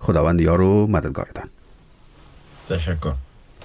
خداوند یار و مددگارتان. تشکر.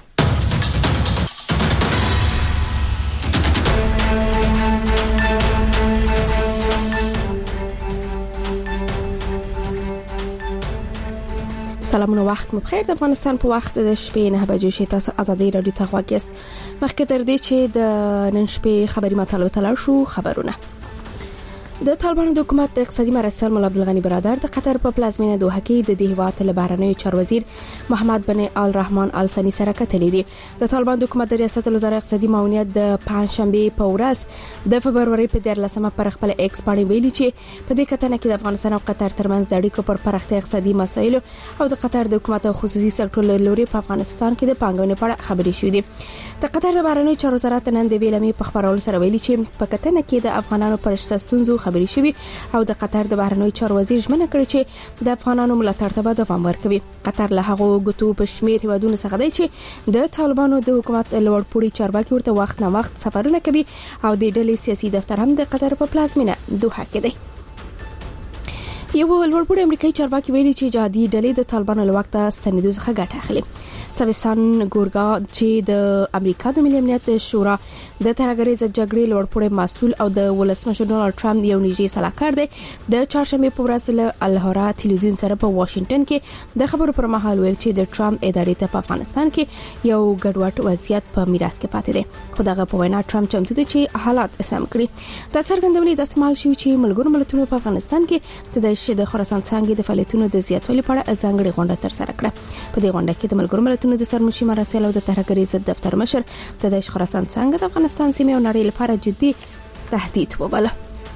سلامونه، وخت مو بخیر. د افغانستان په وخت د شپې 9 بجې شي. تاسو ازادي رادیو ته غواړئ است. مخکې تر دې چې د نن شپې خبري مطالب تلل شو خبرونه. د طالبانو د حکومت د اقتصادي مرستیال مولا عبدالغنی برادر د قطر په پلازمینه دوحه کې د هیواد له بهرنیو چارو وزیر محمد بن الرحمن ال ثانی سره کتلې دي. د طالبانو د حکومت د ریاست الوزرا اقتصادي معاونیت د پنځشنبه په ورځ د فبروري په 14مه پر خپل ایکس باندې ویلي چې په دې کتنه کې د افغانستان او قطر ترمنځ د اړیکو پر پراختیا اقتصادي مسایل او د قطر د حکومت او خصوصي سکتور له لوري په افغانستان کې د پانګونې په اړه خبرې شوې دي. د قطر د بهرنیو چارو وزارت نن د ویلمې په خبرولو سره ویلي چې په کتنه کې د افغانانو پر شتون خبرې شوې او د قطر د بهرنیو چارو وزیر ژمنه کړې چې د افغانانو ملاتړ ته به دوام ورکوي. قطر له هغه غوټو په شمیر هیوادونو څخه دی چې د طالبانو د حکومت لوړپوړي چارواکي ورته وخت نه وخت سفرونه کوي او د ډلې سیاسي دفتر هم د قطر په پلازمینه دوحه کې دی. یو لوړپوړي امریکایي چارواکي ویلي چې جهادي ډلې د طالبانو له وخته ستنېدو څخه ګټه اخلي. سویسان ګورګا چې د امریکا د ملي امنیت شورا د ترهګرۍ ضد جګړې لوړپوړي مسؤل او د ولسمشر ډونالد ټرمپ یو نږدې صلاحکار دی د چهارشنبه په ورځ له الهرا ټلویزیون سره په واشنگټن کې د خبرو پر مهال ویل چې د ټرمپ ادارې ته په افغانستان کې یو ګډوډ وضعیت په میراث کې پاتې دی. خو دغه په وینا ټرمپ چمتو دی چې حالات سم کړي. د څرګندونې د استعمال شو چې ملګرو ملتونو په افغانستان کې د خراسان څنګه د فعالیتونو د زیاتوالي په اړه ځانګړي غونډه تر سره کړه. په دې غونډه کې د ملګرو ملتونو د سرمشي مراسل او د ترهګرۍ ضد دفتر مشر د خراسان څنګه د افغانستان سیمې او نړۍ لپاره جدي تهدید وباله.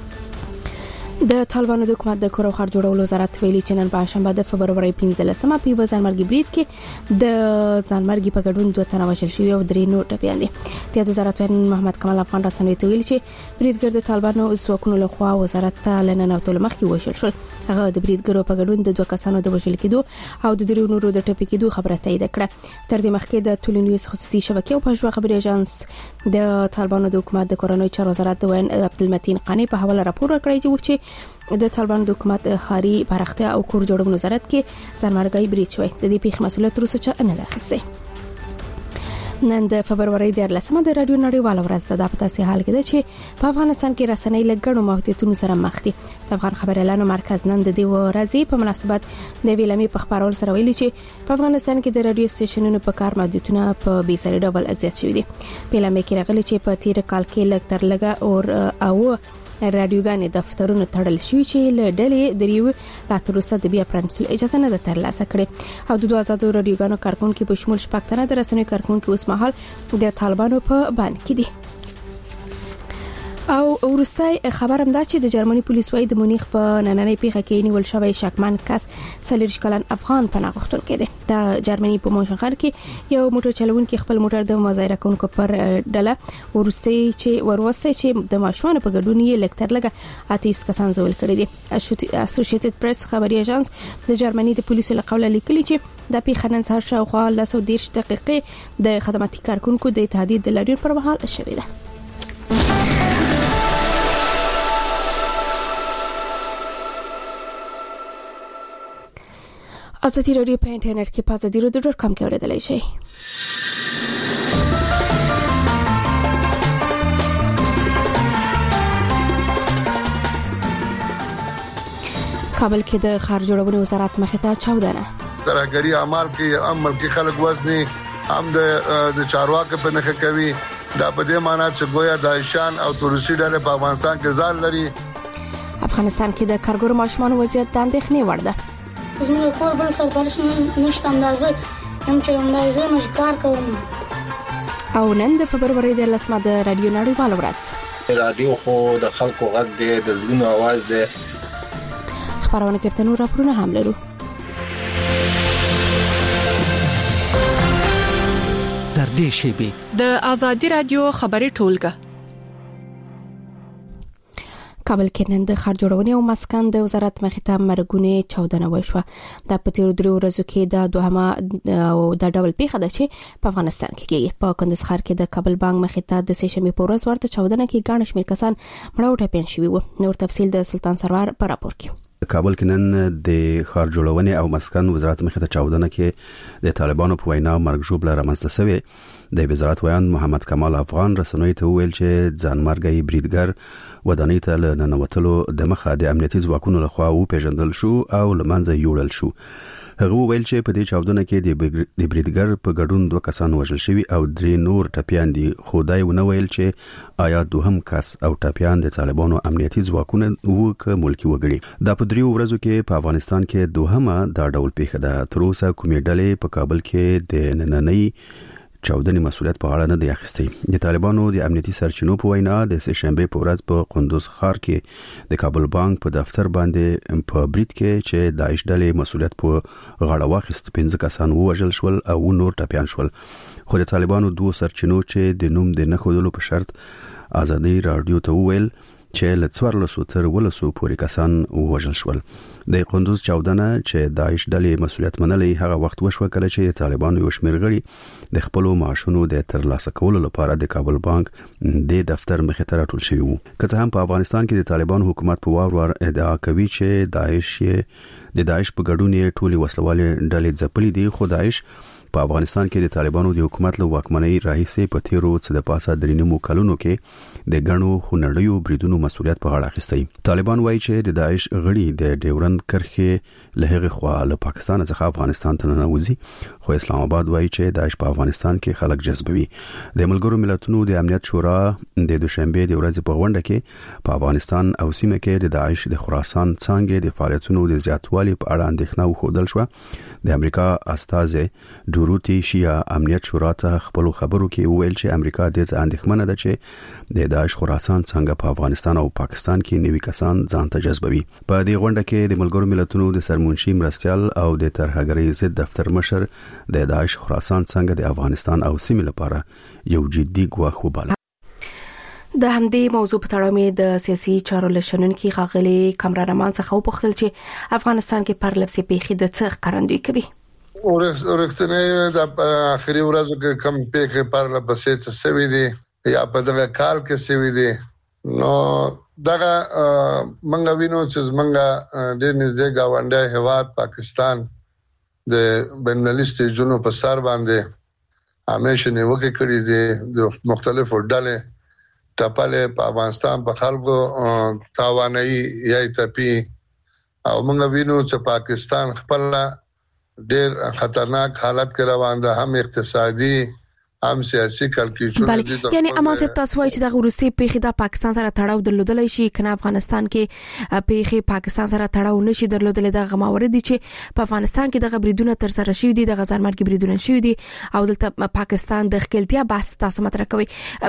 د طالبانو د حکومت د کور او خار جوړولو وزارت ویلي چې نن په شنبه د فبروري 15مه په ځانمرګي بریټ کې د ځانمرګي په ګډون 2 تنه وژل شوي او 3 نور ټپيان دي. د وزارت محمد کمال افغان رسنوي ته ویلي چې بریټګر د طالبانو ځواکونو له خوا وزارت ته لننوتل مخکې وژل شول. هغه د بریټګرو په ګډون د 2 کسانو د وژل کېدو او د 3 نورو د ټپي کېدو خبره تایید کړه. تر دې مخکې د ټولنیز خصوصي شبکې او پښتو خبري اژانس د طالبانو د حکومت د کورونی چارو وزارت د وین عبدالمتین قانی په حواله راپور ورکړی چې د طالبانو د حکومت خاري پراختیا او کور جوړونې وزارت کې ځانمرګي بریټ شوی. د دې پیښې مسؤلیت تر اوسه چا نه اخیستی. نن د فبروري 14مه د رادیو نړیواله ورځ ده. په تاسو حال کې ده چې په افغانستان کې رسنۍ له ګڼو محدودیتونو سره مخ دي. د افغان خبر اعلان مرکز نن د دې ورځې په مناسبت د ویلمې په خبرول سره ویلي چې په افغانستان کې د رادیو سټیشنونو په کار محدودیتونه په بي سره ډول ازیات شوي دي. په ویلمې کې راغلي چې په تیر کال کې لږ تر لږه او رادیوګانې دفترونو تړل شوي چې له ډلې دریو لا تر اوسه د بیا پرانیستلو اجازه نه ده ترلاسه کړې او د 2000 رادیوګانو کارکونکو په شمول شپږ تنه د رسنیو کارکونکو اوس مهال د طالبانو په باندې کې دي. او ورستای خبرم دا چې د جرمني پولیس وايي د مونیخ په نننۍ پیښه کې نیول شوی شکمن کس 40 کلن افغان پناه غوښتونکی دی. د جرمني په مونشنخر کې یو موټر چلوونکی خپل موټر د مظاهره کوونکو پر ډله ورستای چې د ماشومان په ګډون یې لکتر لګه 28 کسان زول کړی دي. اسوسییټډ پریس خبري اژانس د جرمني د پولیسو له قوله لیکلي چې د پیښه نن سهار شاوخوا 10 دقیقې د خدماتي کارکونکو د تهدید د لارین پر مهال شوې ده. ازادي رادیو په انټرنیټ کې په azadirodio.com کې اوریدلای شئ. کابل کې د خار جوړونې وزارت مخې ته چاودنه. ترهګری اعمال کې عمل کې خلک وزني هم د چارواکو په نخښه کوي. دا په دې معنی چې گویا د ایشان او تورسي ډلې په افغانستان کې ځای لري. افغانستان کې د کارګرو ماشومان وضعیت د اندېښنې وړ ده. زموږ کور بل سرپرست نشته اندازه هم چې اندازه مشکار کوم. او نن د فبروري 14مه د رادیو نړیواله ورځ. رادیو خو د خلکو غږ دی، د زړونو आवाज دی. خبرونه کړه نور راپورونه هم لرو. تر دې شیبې د ازادي رادیو خبري ټولګه. کابل کې نن د خار جوړونې او مسکن د وزارت مخې ته مرګونې چاودنه وشوه. د پتیرو درو ورځو کې د دوهمه او د ډبل پیښه ده چې په افغانستان کې کېږي. په کندز ښار کې د کابل بانک مخې ته د سهشنبه په ورځ ورته چاودنه کې ګڼ شمېر کسان مړه او ټپيان شوي وو. نور تفصيل د سلطان سرور په راپور کې. کابل کې نن د ښار جوړونې او مسکن وزارت مخې ته چاودنه کې د طالبانو په وینا مرګ ژوبله رامنځته شوې د وزارت ویان محمد کمال افغان رسنوي ته ویل چې ځانمرګي بریدګر ودانۍ ته لننوتلو د مخه د امنیتي ځواکونو لخوا وپیژندل شو او لمنځه یوړل شو. هغه ویل چې په دې چاودنه کې د بریدګر په ګډون 2 کسان وژل شوي او 3 نور ټپيان دي. خدای ونه ویل چې آیا دوهم کس او ټپيان د طالبانو امنیتي ځواکونه وو که ملکی وګړي. دا په 3 ورځو کې په افغانستان کې دوهمه دا ډول پیښه ده. تر اوسه کومې ډلې په کابل کې د نننۍ چاودنې مسؤلیت په اړه نه دی اخیستی. د طالبانو د امنیتي سرچینو په وینا د سهشنبه په ورځ په قندوز ښار کې د کابل بانک په دفتر باندې په برید کې چې داعش ډلې مسؤلیت په غاړه واخیست 15 کسان وژل شول او نور ټپيان شول. خو د طالبانو 2 سرچینو چې د نوم د نخودلو په شرط ازادي رادیو ته ویل چې ل 1400 تر 1800 پورې کسان وژل شول. د قندوز چاودنه چې داعش ډلې مسؤلیت منلې هغه وخت وشو کله چې طالبانو یو شمېر غړي د خپل معاشونو د ترلاسه کولو لپاره د کابل بانک د دفتر مخې ته راټول شوی وو. که څه هم په افغانستان کې د طالبانو حکومت په وار ادعا کوي چې داعش په ګډون ټولي وسلوالې ډلې ځپلې دي، خو داعش په افغانستان کې د طالبانو د حکومت له واکمنۍ راهیسې په تیرو څه د پاسه درینمو کلونو کې د غنو خنړیو بریدونو مسؤلیت په غاړه اخیستی. طالبان وایي چې د داعش غړي د ډیورند کرښې له هغه خوا له پاکستان څخه افغانستان ته ننوځي، خو اسلام آباد وایي چې داعش په افغانستان کې خلک جذبوي. د ملګرو ملتونو د امنیت شورا د دوشنبه د ورځې په غونډه کې په افغانستان او سیمه کې د داعش د خراسان څنګه د فعالیتونو د زیاتوالي په اړه اندېښنه وښودل شو. د امریکا استازي روتي شیا امنیت شورا ته خپل خبرو کې ویل چې امریکا د اندېښمنه ده چې د داعش خراسان څنګه په افغانستان او پاکستان کې نوي کسان ځان ته جذبوي. په دې غونډه کې د ملګرو ملتونو د سرمنشي مرستيال او د ترهګرۍ ضد دفتر مشر د داعش خراسان څنګه د افغانستان او سیمې لپاره یو جدي ګواښ وباله. د همدې موضوع په اړه مې د سیاسي چارو لشنونکو غاغلي کامران امان څخه وپوښتل چې افغانستان کې پرلپسې پیښې د څه ښکارندویي کوي. ورښتنه د اخري ورځو کې کم پیښې پرلپسې څه سوي دي یا په دغه کال کې سوي دي. نو دغه منګه وینو چې منګه د نږدې گاونډي هیواد پاکستان د بینالمللي سټیجونو په سر باندې همیشه نیوکه کړې دي د مختلفو ډلې ټاپلې په افغانستان په خلکو تاواني یا تپی او موږ وینو چې پاکستان خپل ډېر خطرناک حالت کې روان ده، هم اقتصادي هم سیاسي کلکیچونه دي. یعنی اما زه تاسو وایي چې د روسي پیښې د پاکستان سره تړاو درلودلی شي کنه افغانستان کې پیښې پاکستان سره تړاو نشي درلودل. د غماوري دي چې په افغانستان کې د غبريدونه تر سره شوی دي، د غزارمرګ بریدونه شوی دي او د پاکستان د خپلتیا بحث تاسو مطرح کوي.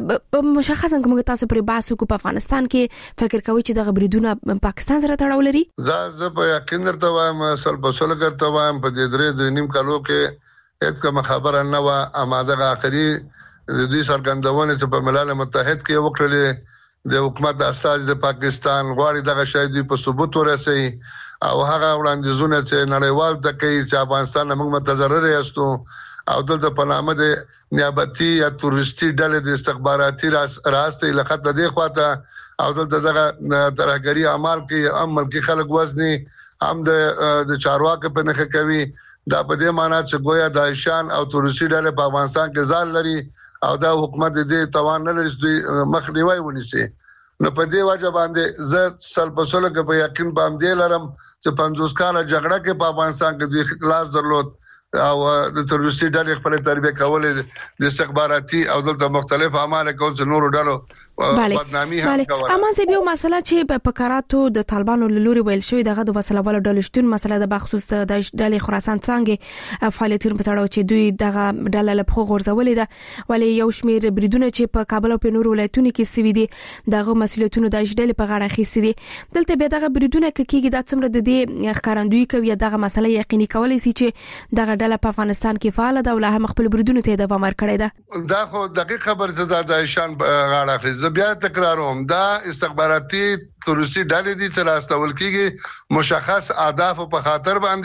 مشخصا کوم تاسو پر بحث کو په افغانستان کې فکر کوي چې د غبريدونه پاکستان سره تړاو لري؟ زه په یقین درته وایم سل په سل درته وایم په دې درې نیم کالو کې هیڅ کوم خبره نه و. اماده اخري د دې سرګندونه چې په ملل متحد کې وکړلې د حکومت اساس د پاکستان غواړي دغه شی دی په ثبوت ورسي او هغه وړاندیزونه چې نړیوال د کوي چې افغانستان موږ متضرر یاستو او دلته په نامه د نیابتي یا تورستي ډلې د استخباراتي راسته لخت د خواته او دلته دغه ترهګری اعمال کې عمل کې خلک وزني هم د چارواکو په نخښه کوي. دا په دې معنی چې گویا داعشان او تورستي ډلې په افغانستان کې ځان لري او دا حکومت دې توان نه لري چې مخنیوي ونیسي. نو په دې وجه باندې زه سلپسوله کې په یقین باندې لرم چې 50 کاله جګړه کې په افغانستان کې دوی خلاص درلود او د تورستي ډلې خپل تربیه کولې د استخباراتي او دلته مختلف اعمال کول چې نورو ډلو بدنامي هم کوله. اما زه به مسله چې په قراتو د طالبانو لوري ویل شوی دغه د وسلوالو ډلې شتون مسله د بخصوص د ډلې خراسان څنګه فعالیتونه په تړاو چې دوی دغه ډله له خو غورځولې ده، ولی یو شمیر بریدونه چې په کابل او په نورو ولایتونو کې سوي دي دغه مسؤلیتونه د ډلې په غاړه اخیستي دي. دلته به دغه بریدونه کېږي د څومره د دې ښکارندویي کوي دغه مسله یقیني کولای شي چې دغه ډله په افغانستان کې فعال ده او له هم خپل بریدونه ته دوام ورکړي ده. دا خو دقیق خبر زده د شان غاړه اخلي. زه بیا تکراروم دا استخباراتي تورستي ډلې دي چې راستول کیږي مشخص اهداف په خاطر باندې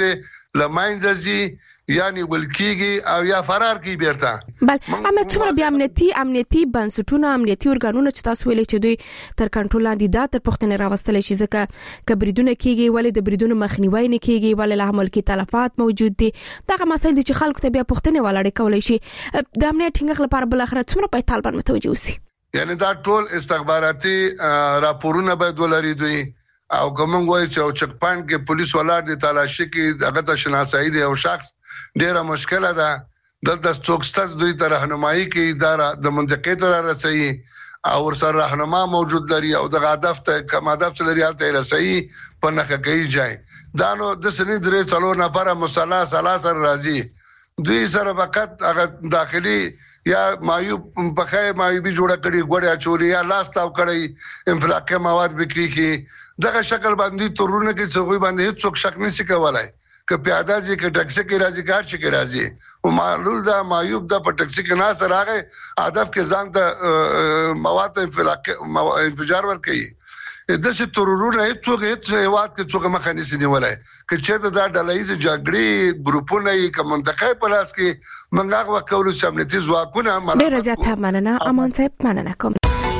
لماینځي یعنی ولکیږي او یا فرار کی بیرته. بل اما څومره بیا امنیتي بنسټونه امنیتي ارګانونه چې تاسو ویلي چې دوی تر کنټرول لاندې دا تر پښتنې راوستل شي ځکه کبریدونه کیږي ولې د بریدونو مخنیوي نه کیږي ولې له ملکی تلفات موجود دي دغه مسایل چې خلکو ته بیا پښتنې ولاړې کولای شي د امنیت ټینګښت لپاره بل اخر څومره په طالبان متوجه وسی. یعنی دا ټول استخباراتي راپورونه باید ولري دوی او کوم وایي چې چک پاینټ کې پولیس ولاړ دي تلاشي کې دغه ته شناسایی دی او شخص ډیره مشکله ده دلته څوکستاز دوی ته راهنمایي کوي اداره د منطقې ته رسېږي او ورسره راهنما موجود لري او د هدف ته کوم هدف لري حالت رسېږي په نخښه کوي ځای دا نو د سنې درې څلور نفر مصالحه سلاسل راځي دوی سره فقط هغه داخلي یا مایوب مایوبي جوړه کړي ګوړیا چوري یا لاس تاو کړي انفلاقي مواد بکری کی دغه شکل باندې تورونه کې څوګي باندې هیڅ شک نشي کولای ک پیاده ځي ک ټکسي کې راځي کار شي کې راځي او معلول دا مایوب دا په ټکسي کې ناس راغی هدف کې ځان ته مواد انفجار ور کوي د څه تورونه هیڅ هیواد کې څوک مخه نشي نیولای ک چې دا ډلایز جګړې ګروپونه یې کوم منطقه په لاس کې منګاغ وکولو چې امنیتي ځواکونه ډېر زیات مننه امان صاحب مننه کوم.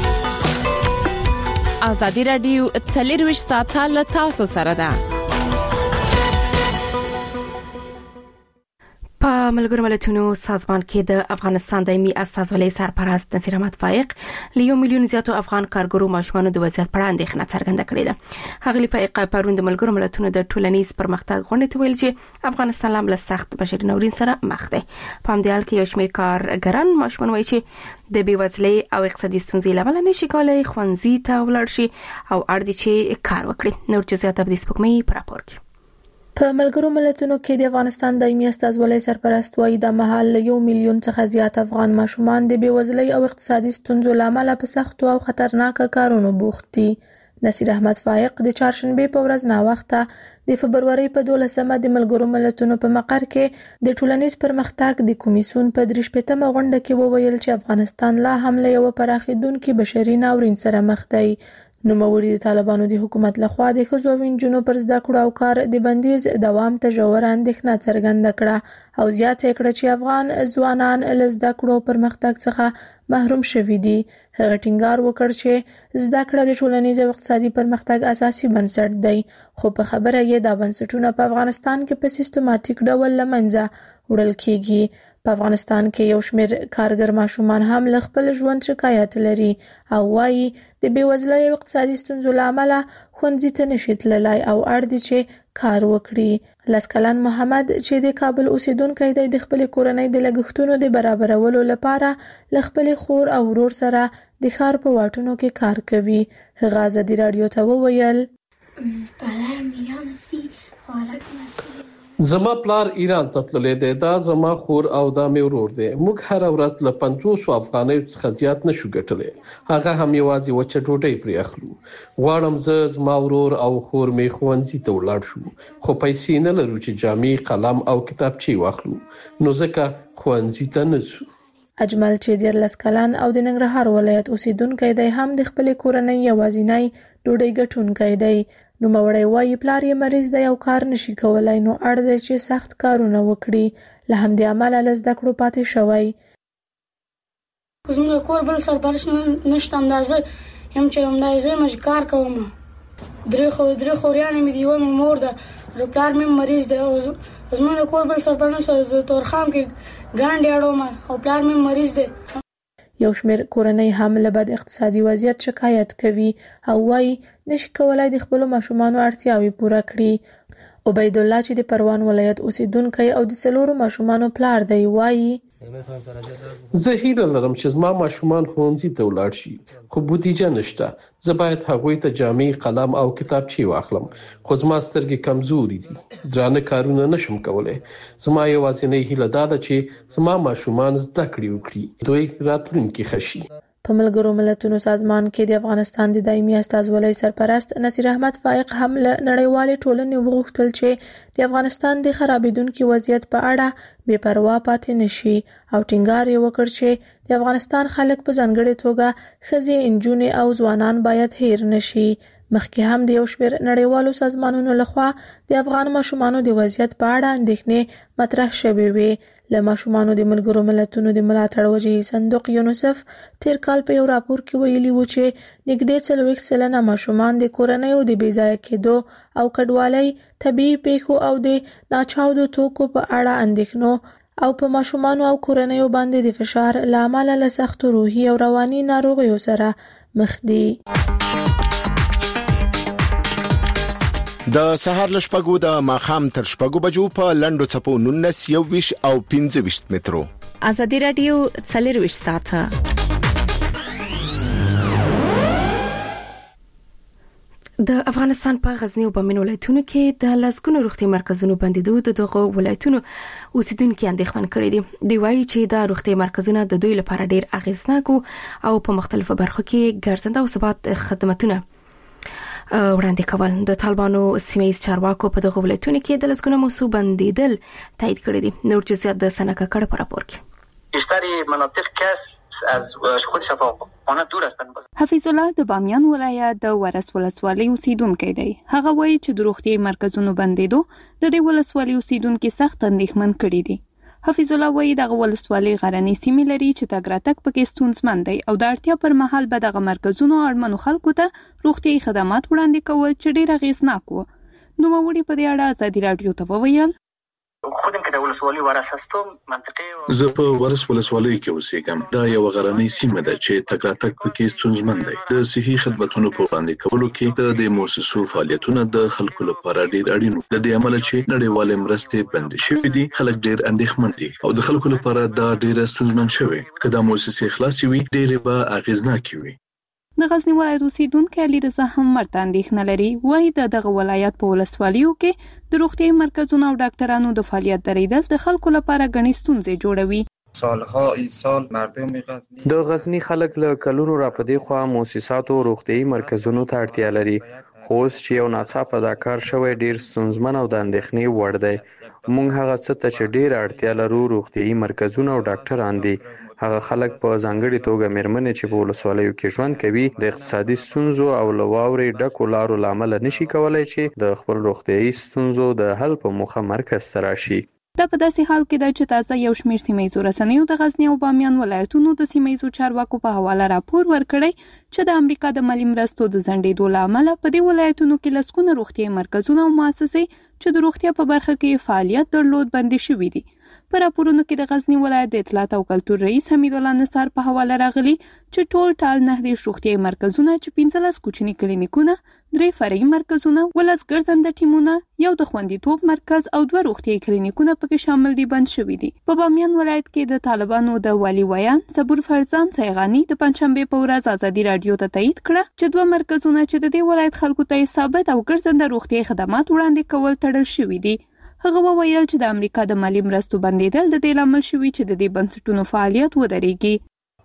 ازادي رادیو 24 ساعته له تاسو سره ده. په ملګرو ملتونو سازمان کې د افغانستان دایمي استازولۍ سرپرست نصیر احمد فائق له 1 میلیون زیاتو افغان کارګرو ماشومانو د وضعیت په اړه اندېښنه څرګنده کړې ده. هغه فائق پرون د ملګرو ملتونو د ټولنیز پرمختګ غونډې ته ویل چې افغانستان له سخت بشري ناورین سره مخ دی. په همدې حال کې یو شمېر کارګران ماشومان وایي چې د بیوزلۍ او اقتصادي ستونزې لامل نشي کولای ښوونځي ته ولاړ شي او اړ دي چې کار وکړي. نور جزئیات په دې سپوږمۍ په راپور کې. په ملګرو ملتونو کې د افغانستان دایمي استازولۍ سرپرست وايي د مهال 1 میلیون څخه زیات افغان ماشومان د بیوزلۍ او اقتصادي ستونزو لامل په سختو او خطرناک کارونو بوخت دي. نصیر احمد فائق د چهارشنبه په ورځ نا وخته د فبرवरी په 12مه د ملګرو ملتونو په مقر کې د ټولنیز پرمختګ د کمیسیون په 38مه غونډه کې وویل چې افغانستان لا هم له یو پراخیدونکو بشري ناورین سره مخ دی. نوموړي د طالبانو د حکومت لخوا د ښځو او نجونو پر زده کړو او کار د بندیز دوام ته ژوره اندېښنه څرګنده کړه او زیاته کړه چې افغان ځوانان له زده کړو پرمختګ څخه محروم شوي دي. هغه ټینګار وکړ چې زده کړه د ټولنیز او اقتصادي پرمختګ اساسي بنسټ دی خو په خبره یې دا بنسټونه په افغانستان کې په سیستماتیک ډول له منځه وړل کیږي. په افغانستان کې یو شمېر کارګر ماشومان هم له خپل ژوند شکایت لري او وايي د بیوزلۍ او اقتصادي ستونزو لامل ښوونځي ته نشي تللی او اړ دي چې کار وکړي. لسکلن محمد چې د کابل اوسیدونکی دی د خپل کورنۍ د لګښتونو د برابرولو لپاره له خپل خور او ورور سره د ښار په واټونو کې کار کوي. هغه ازادي رادیو ته وویل زما پلار ایران ته تللی دی دا زما خور او دا مې ورور دی موږ هر ورځ له 500 افغانیو څخه زیات نشو ګټلی هغه هم یوازې وچه ډوډۍ پرې اخلو غواړم زه زما ورور او خور مې ښوونځي ته ولاړ شو خو پیسې نه لرو چې جامې قلم او کتابچې واخلو نو ځکه ښوونځي ته نه ځو. اجمل چې 14 کلن او د ننګرهار ولایت اوسیدونکی دی هم د خپل کورنۍ یوازینی ډوډۍ ګټونکی دی. نو موري وايي پلار یې مریض دی او کار نشي کولای نو اړ دی چې سخت کارونه وکړي له همدې امله له زده کړو پاتې شوی. زموږ کور بل سرپرست نشته اندازه هم چې اندازه مې کار کوم درې خوريانې مې دیوه مې مور ده پلار مې مریض دی او زموږ کور بل سرپرست تورخام کې ګاندې اړوم او پلار مې مریض دی. یو شمېر کورنۍ هم له بد اقتصادي وضعیت شکایت کوي او وايي نشي کولای د خپل ماشومانو اړتیاوې پوره کړي. عبید الله چې د پروان ولایت اوسیدونکی او د 4 ماشومانو پلار دی وايي زه هیله لرم چې زما ماشومان ښوونځي ته ولاړ شي خو بودیجه نشته زه باید هغوی ته جامې قلم او کتابچې واخلم خو زما سترګې کمزوري دي درانه کارونه نشم کولای زما یوازینۍ هیله دا ده چې زما ماشومان زده کړې وکړي دوی راتلونکي ښه شي. په ملګرو ملتونو سازمان کې د افغانستان د دایمي استازولۍ سرپرست نصیر احمد فائق هم له نړیوالې ټولنې وغوښتل چې د افغانستان د خرابېدونکي وضعیت په اړه بې پروا پاتې نشي او ټینګار یې وکړ چې د افغانستان خلک په ځانګړې توګه ښځې، نجونې او ځوانان باید هیر نشي. مخکې هم د یو شمېر نړیوالو سازمانونو لخوا د افغان ماشومانو د وضعیت په اړه اندېښنې مطرح شوې وې. له ماشومانو د ملګرو ملتونو د ملاتړ وجهي صندوق یونیسف تیر کال په یو راپور کې ویلي و چې نږدې 40% ماشومان د کورنیو د بې ځایه کېدو او کډوالۍ، طبیعي پیښو او د ناچاودو توکو په اړه اندېښنو او په ماشومانو او کورنیو باندې د فشار له امله له سختو روحي او رواني ناروغیو سره مخ دي. د سهار له شپږو د ماښام تر شپږو بجو په لنډو څپو 19 21 او 25 مترو. ازادي رادیو 24 ساعته. د افغانستان په غزنی او بامین ولایتونو کې د لسګونو روغتي مرکزونو بندیدو د دغه ولایتونو اوسیدونکو اندېښمن کړي دي. دی وایي چې د روغتي مرکزونو د دوی لپاره ډیر اغیزناک او په مختلفو برخو کې ګرځنده او ثبات خدماتونه وړاندې کول. د طالبانو سیمه‌ییز چارواکو په دغه ولایتونو کې د لسګونو موضوع بندیدل تایید کړي دي. نور جزئیات د سنکه کړه په راپور کې. بیشتری مناطق کس از خود شفاخانه دور هستند. حفیظ الله د بامیان ولایت د ورس ولسوالۍ اوسیدونکی دی. هغه وایي چې د روغتي مرکزونو بندیدو د دې ولسوالۍ اوسیدونکو سخت اندېښمن کړي دي. حفیظ الله وایي دغه ولسوالۍ غرنۍ سیمې لري چې تګ راتګ پکې ستونزمن دی او د اړتیا پر مهال به دغه مرکزونو اړمنو خلکو ته روغتي خدمات وړاندې کول چې ډیر اغیزناک وو. نوموړي په دې اړه ازادي رادیو ته وویل خودم که د ولسوالۍ ورس هستم منطقه زه په ورس ولسوالۍ کې اوسېږم. دا یو غرنۍ سیمه ده چې تګ راتګ پکې ستونزمن دی. د صحي خدماتو په وړاندې کولو کې د مؤسسو فعالیتونه د خلکو لپاره ډیر اړین دي. د دې عمل چې نړیوال مرستې بند شوې دي خلک ډیر اندېښمن دي او د خلکو لپاره دا ډیر ستونزمن شوی. که دا مؤسسې خلاصې وي ډیر به اغیزناک وي. د غزنی ولایت اوسیدونکو علي رضا هم مرته اندېښنه لري. وایي دغه ولایت په ولسوالیو کې د روغتي مرکزونو او ډاکټرانو د فعالیت درېدل د خلکو لپاره غني ستونزې جوړوي. د غزنی خلک له کلونو را پدې خوا مؤسساتو روغتي مرکزونو ته اړتیا لري. خو چې یو ناڅاپه دا کار شوی ډیر ستونزمن او د اندېښنې وړ دی. موږ هغه څه ته چې ډیر اړتیا لرو روغتي مرکزونه او ډاکټران دي. هغه خلک په ځانګړي توګه مېرمنې چې په ولسوالیو کې ژوند کوي د اقتصادي ستونزو او لواوري ډکو لارو لامل نشي کولای چې د خپل روغتيایي ستونزو د حل په موخه مرکز ته راشي. دا په داسې حال کې ده چې تازه یو شمېر سیمه‌ییزو رسنیو د غزنی او بامیان ولایتونو د سیمه‌ییزو چارواکو په حواله راپور ورکړی چې د امریکا د مالی مرستو د ځنډېدو له امله په دې ولایتونو کې لسګونه روغتیايي مرکزونه او مؤسسې چې د روغتیا په برخه کې فعالیت درلود بندي شوي دي. په راپورونو کې د غزنی ولایت د اطلاعات او کلتور رئیس حمید الله نصار په حواله راغلی چې ټول ټال 9 روغتیايي مرکزونه چې 15 کوچني کلینیکونه، 3 فرعي مرکزونه، 10 ګرځنده ټیمونه، یو د خوندیتوب مرکز او 2 روغتیايي کلینیکونه پکې شامل دي بند شوي دي. په بامیان ولایت کې د طالبانو د والی ویان صبور فرزان سیغانی د پنځشنبه په ورځ ازادي رادیو ته تایید کړه چې 2 مرکزونه چې د دې ولایت خلکو ته ثابت او ګرځنده روغتیايي خدمات وړاندې کول تړل شوي دي. هغه وویل چې د امریکا د مالی مرستو بندیدل د دې لامل شوی چې د دې بنسټونو فعالیت ودرېږي.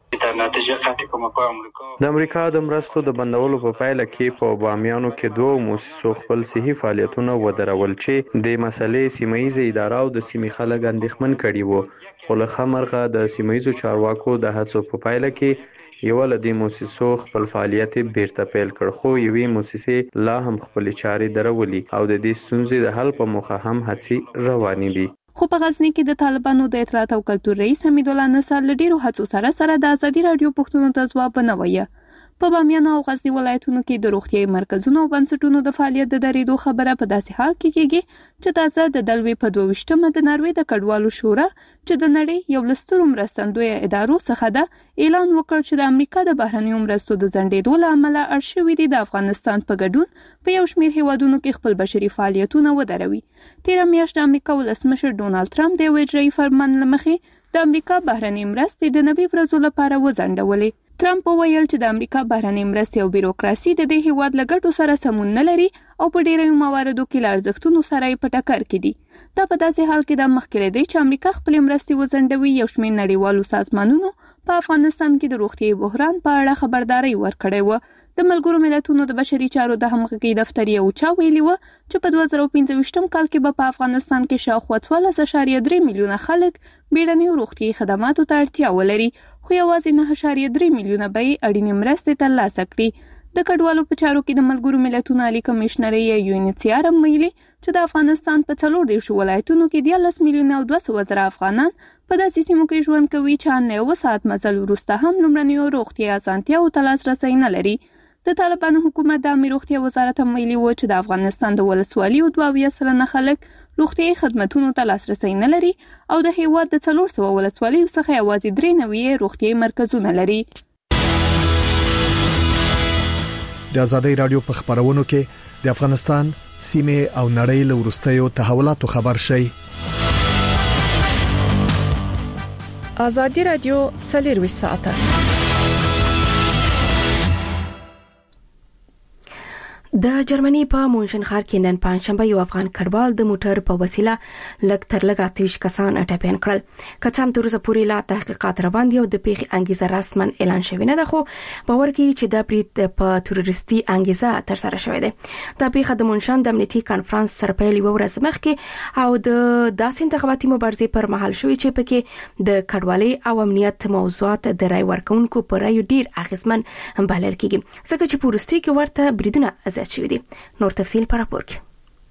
د امریکا د مرستو د بندولو په پایله کې په بامیانو کې 2 مؤسسو خپل صحي فعالیتونه ودرول چې د مسلې سیمه‌ییزه اداره او د سیمې خلک اندېښمن کړي وو. خو له خمرغه د سیمه‌ییزو چارواکو د هڅو په پایله کې یو له دې مؤسسو خپل فعالیت بیرته پیل کړ. خو یوې مؤسسې لا هم خپل چارې درولي او د دې ستونزې د حل په موخه هم هڅې روانې دي. خو په غزنی کې د طالبانو د اطلاعات او کلتور رئیس حمید الله نصار له ډیرو هڅو سره د ازادي رادیو پښتون ته ځواب نه وایي. په بامیان او غزنی ولایتونو کې د روغتیايي مرکزونو او بنسټونو د فعالیت د درېدو خبره په داسې حال کې کېږي چې تازه د دلوي په 22مه د ناروې د کډوالو شورا چې د نړۍ یو لستر مرستندوی ادارو څخه ده اعلان وکړ چې د امریکا د بهرنیو مرستو د ځنډېدو له امله اړ شوي دي د افغانستان په ګډون په یو شمېر هیوادونو کې خپل بشري فعالیتونه ودروي. تیره میاشت د امریکا ولسمشر ډونالد ټرمپ د یو اجرایي فرمان له مخې د امریکا بهرنۍ مرستې د 90 ورځو لپاره وځنډولې. ټرمپ وویل چې د امریکا بهرنۍ مرستې او بیروکراسي د دې هیواد له ګټو سره سمون نه لري او په ډیرو مواردو کې له ارزښتونو سره یې په ټکر کې دي. دا په داسې حال کې د مخکې دی چې امریکا خپل مرستې وځنډوي. یو شمېر نړیوالو سازمانونو په افغانستان کې د روغتیايي بحران په اړه خبرداري ورکړې و. د ملګرو ملتونو د بشري چارو د همغږي دفتر یو چا ویلي و چې په 2025 کال کې به په افغانستان کې شاوخوا 12.3 میلیونه خلک بیړنیو روغتیايي خدماتو ته اړتیا ولري، خو یوازې 9.3 میلیونه به یې اړینې مرستې ترلاسه کړي. د کډوالو په چارو کې د ملګرو ملتونو عالی کمشنر UNHCR ویلي چې د افغانستان په 14 ولایتونو کې 13 میلیون او 200 زره افغانان په داسې سیمو کې ژوند کوي چې نه یو ساعت مزل وروسته هم لومړنیو روغتیا اسانتیاوو ته لاسرسی نه لري. د طالبانو حکومت د امنیت روغتیا وزارت هم ویلي و چې د افغانستان د ولسوالیو 22% خلک روغتیايي خدماتو ته لاسرسی نه لري او د هیواد د 400 ولسوالیو څخه یوازې 93 روغتیايي مرکزونه لري. د ازادۍ رادیو په خبرونو کې د افغانستان سیمه او نړۍ له وروستیو تحولاتو خبر شي. ازادي رادیو 24 ساعته. د جرمني په مونشن ښار کې نن پنځشنبه یو افغان کډوال د موټر په وسیله لږ تر لږه 28 کسان ټپيان کړل. کڅام تر اوسه پورې لا تحقیقات روان دي او د پیښې انګیزه رسمن اعلان شوی نه ده، خو باور کوي چې د برید په تروریستي انګیزه تر سره شوی دی. د پیښه د مونشن د امنیتي کانفرنس سره پیل یو ورځ مخکې او د داسې انتخاباتي مبارزې پر مهال شوی چې پکې د کډوالۍ او امنیت موضوعات د رای ورکونکو پر رای ډیر اغیزمن بلل کیږي، ځکه چې پوروستي کې ورته بریدونه شوی دي. نور تفصیل پر راپور کې.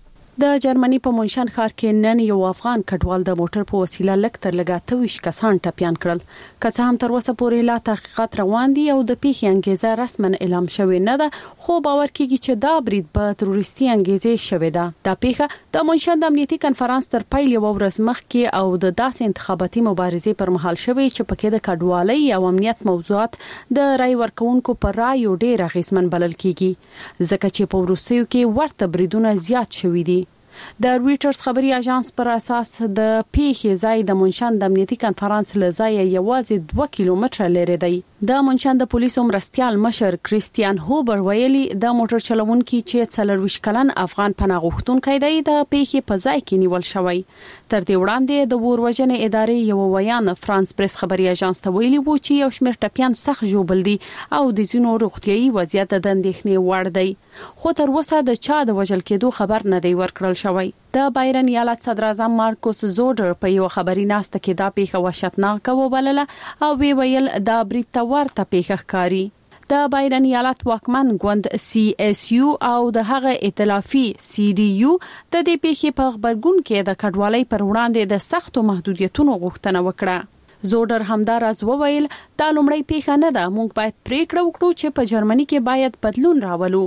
د جرمني په مونشن ښار کې نن یو افغان کډوال د موټر په وسیله لږ تر لږه 28 کسان ټپيان کړل. که څه هم تر اوسه پورې لا تحقیقات روان دي او د پیښې انګیزه رسمن اعلان شوی نه ده، خو باور کیږي چې دا برید په تروریستي انګیزه شوی ده. دا پیښه د مونشن د امنیتي کانفرنس تر پیل یو ورځ مخکې او د داسې انتخاباتي مبارزې پر مهال شوی چې پکې د کډوالۍ او امنیت موضوعات د رای ورکونکو پر رای ډیر اغیزمن بلل کیږي، ځکه چې په وروستیو کې ورته بریدونه زیات شوي دي. د رويټرز خبري اژانس پر اساس د پیښې ځای د مونشن د امنیتي کانفرنس لځای یوازې 2 کیلومتره لري دی. د مونشن د پولیسو مرستيال مشر کریستیان هوبر ویلي د موټر چلوونکي چې 40 کلن افغان پناه غوښتونکی دی د پیښې په ځای کې نیول شوی. تر دې وړاندې د وروجنې ادارې یو ویان فرانس پریس خبري اژانس ته ویلي وو چې یو شمېر ټپيان سخت جوړبل دي او د ځینو روغتيایي وضعیت د اندېښنې وړ دی، خو تر اوسه د چا د وژل کېدو خبر نه دی ورکړل شوی. د بایرن ایالت صدر اعظم مارکوس زوډر په یو خبري ناسته کې دا پیښه وحشتناکه وبلله او ویل دا بریټ ورته پیښه ښکاري. د بایرن ایالت واکمن ګوند CSU او د هغه ائتلافي CDU د دې پیښې په خبرګون کې د کډوالۍ پر وړاندې د سختو محدودیتونو غوښتنه وکړه. زوډر همدارز وویل دا لومړی پیښه نه ده، موږ باید پریکړه وکړو چې په جرمني کې باید بدلون راولو.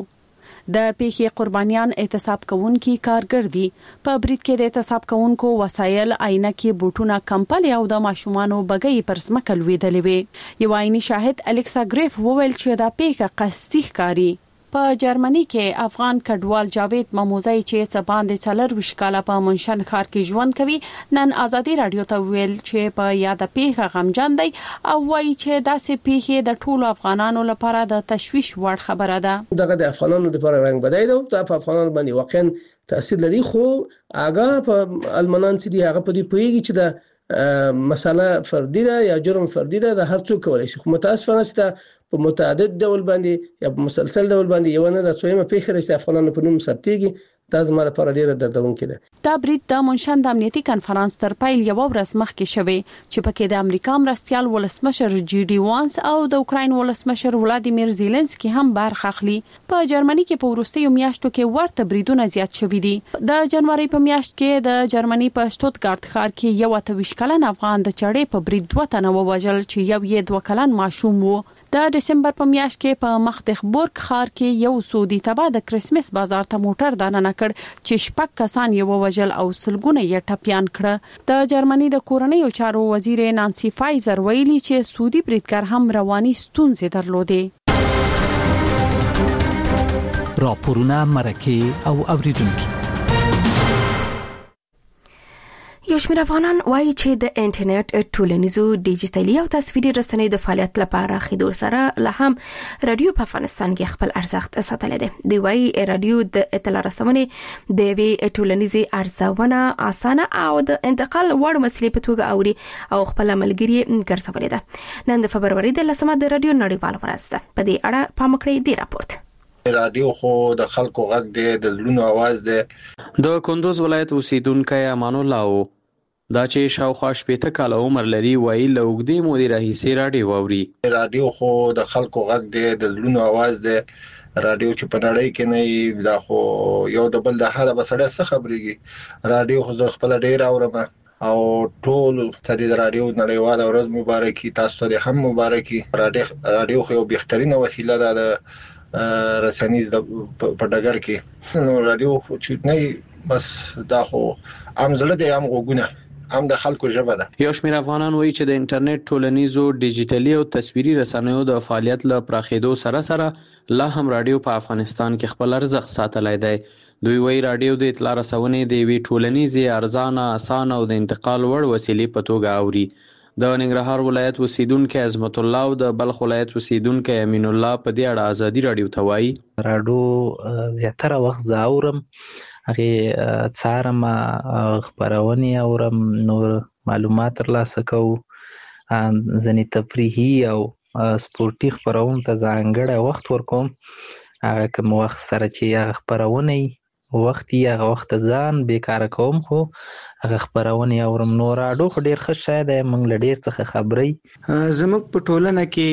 د پیښې قربانیان احتساب کوونکي کارګر دي. په برید کې د احتساب کوونکو وسایل، عینکې، بوټونه، کمپل او د ماشومانو بګۍ پر ځمکه لوېدلې وي. یو عیني شاهد الکسا ګریف وویل چې دا پیښه قصدي ښکاري. په جرمني کې افغان کډوال جاوید ماموزای چې څه باندې 24 کاله په مونشن ښار کې ژوند کوي نن ازادي رادیو ته ویل چې په یاده پیښه غمجن دی او وایي چې داسې پیښې د ټولو افغانانو لپاره د تشویش وړ خبره ده. دغه د افغانانو لپاره رنګ بدای ده او په افغانانو باندې واقعا تاثیر لري، خو هغه په المنان چې دی هغه په دې پوهیږي چې د مساله فردي ده یا جرم فردي ده، د هر څوک کولای شي. خو متاسفانه چې په متعدد ډول باندې یا په مسلسل ډول باندې یو نه د څویمه پیښه چې افغانانو په نوم ثبتېږي، دا زما لپاره ډیره دردونکې ده. دا برید د مونشن د امنیتي کانفرنس تر پیل یو ورځ مخکې شوی چې پکې د امریکا مرستيال ولسمشر جی.ډي وانس او د اوکراین ولسمشر ولادیمیر زيلنسکي هم برخه اخلي. په جرمني کې په وروستیو میاشتو کې ورته بریدونه زیات شوي دي. د جنوري په میاشت کې د جرمني په شټوتګارت ښار کې یو 28 کلن افغان د چړې په برید 2 تنه ووژل چې یو یې 2 کلن ماشوم وو. د دسمبر په میاشت کې په مختخبورګ ښار کې یو سعودي تبع د کریسمس بازار ته موټر دننه کړ چې 6 کسان یې ووژل او سلګونه یې ټپيان کړ. د جرمني د کورنیو چارو وزیر نانسی فایزر ویلي چې سعودي بریدګر هم رواني ستونزې درلودې. راپورونه مرکه او اوریدونکو. یو شمېر افغانان وایي چې د انټرنیټ ټولنیزو ډیجیټلي او تصویري رسنیو د فعالیت لپاره خېدو سره له هم رادیو په افغانستان کې خپل ارزښت ساتلی دی. دوی وایي رادیو د اطلاع رسونې د یوې ټولنیزې ارزونه اسانه او د انتقال وړ مسلې په توګه اوري او خپل ملګري ګرځولې ده. نن د فبروري د 10 د رادیو نړیوال ورځ ده. په دې اړه پام وکړئ د راپورټ. رادیو خو د خلکو غږ دی، د زړونو आवाज دی. د کندوز ولایت اوسیدونکو امان الله دا چې شاوخوا 80 کاله عمر لري وایي له اوږدې مودې راهیسې رادیو اوري. رادیو خو د خلکو غږ دی، د زړونو आवाज دی. رادیو چې په نړۍ کې نه دا خو یو د بل د حاله بسړه څه خبريږي رادیو خو خپل ډیر اورم او ټول ته د رادیو نړیواله ورځ مبارکي تاسو ته هم مبارکي رادیو خو یو بهترینه وسیله ده د رسنۍ په ډګر کې نو رادیو چې نه بس دا خو عام زړه دی عام غوګونه هم د خلکو ژبه ده. یو شمېر افغانان وایي چې د انټرنیټ ټولنیزو ډیجیټلي او تصویري رسنیو د فعالیت له پراخېدو سره لا هم رادیو په افغانستان کې خپل ارزښت ساتلی دی. دوی وایي رادیو د اطلاع رسونې د یوې ټولنیزې ارزانه اسانه او د انتقال وړ وسیلې په توګه اوري. د ننګرهار ولایت اوسیدونکو عظمت الله او د بلخ ولایت اوسیدونکو امین الله په دې اړه ازادي رادیو ته وایي رادیو زیاتره وخت زاورم هغه څارم خبرونه اورم نور معلومات ترلاسه کوم ځنې تفریحي او سپورتي خبرونه ته ځانګړی وخت ورکوم هغه کوم وخت سره چې هغه خبرونه وخت یې وخت ځان بیکاره کوم خو هغه خبرونه اورم نور رادیو خو ډیر ښه شای دی موږ له ډیر څخه خبري زموږ په ټولنه کې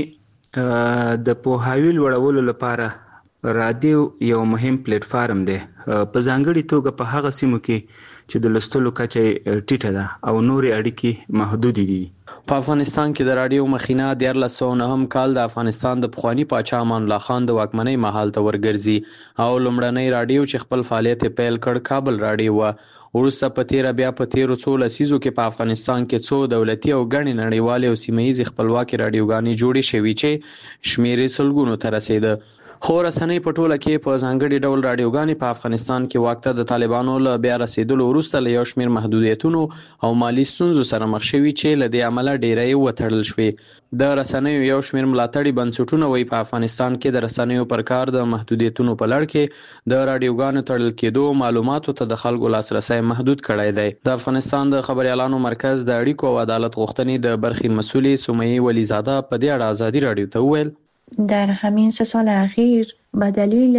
د پوهاوی لوړولو لپاره رادیو یو مهم پلیټ فارم دی په ځانګړي توګه په هغه سیمو کې چې د لستلو کچه ټیټه ده او نورې اړیکې محدود دي. په افغانستان کې د رادیو مخینه د 1909 کال د افغانستان د پخوانی پاچا امان الله خان د واکمنۍ مهال ته ورګرځي او لومړنۍ رادیو چې خپل فعالیت پیل کړ کابل رادیو و. وروسته په 13 څو لسیزو کې په افغانستان کې څو دولتي او ګڼې نړیوالې او سیمه‌ییزې خپلواکي رادیوګانې جوړې شوې چې شمیرې سلګونو ته رسیده. خو رسنۍ په ټوله کې په ځانګړي ډول رادیوګانې په افغانستان کې واک ته د طالبانو له بیا رسیدلو وروسته له یو شمېر محدودیتونو او مالي ستونزو سره مخ شوي چې له دې امله ډیری وتړل شوې. د رسنیو یو شمېر ملاتړي بنسټونه وایي په افغانستان کې د رسنیو پر کار د محدودیتونو په لړ کې د رادیوګانو تړل کېدو معلوماتو ته د خلکو لاسرسی محدود کړی دی. د افغانستان د خبريالانو مرکز د اړیکو او عدالت غوښتنې د برخې مسؤلې سمیه ولیزاده په دې اړه ازادي رادیو ته وویل در همین 3 سال اخیر به دلیل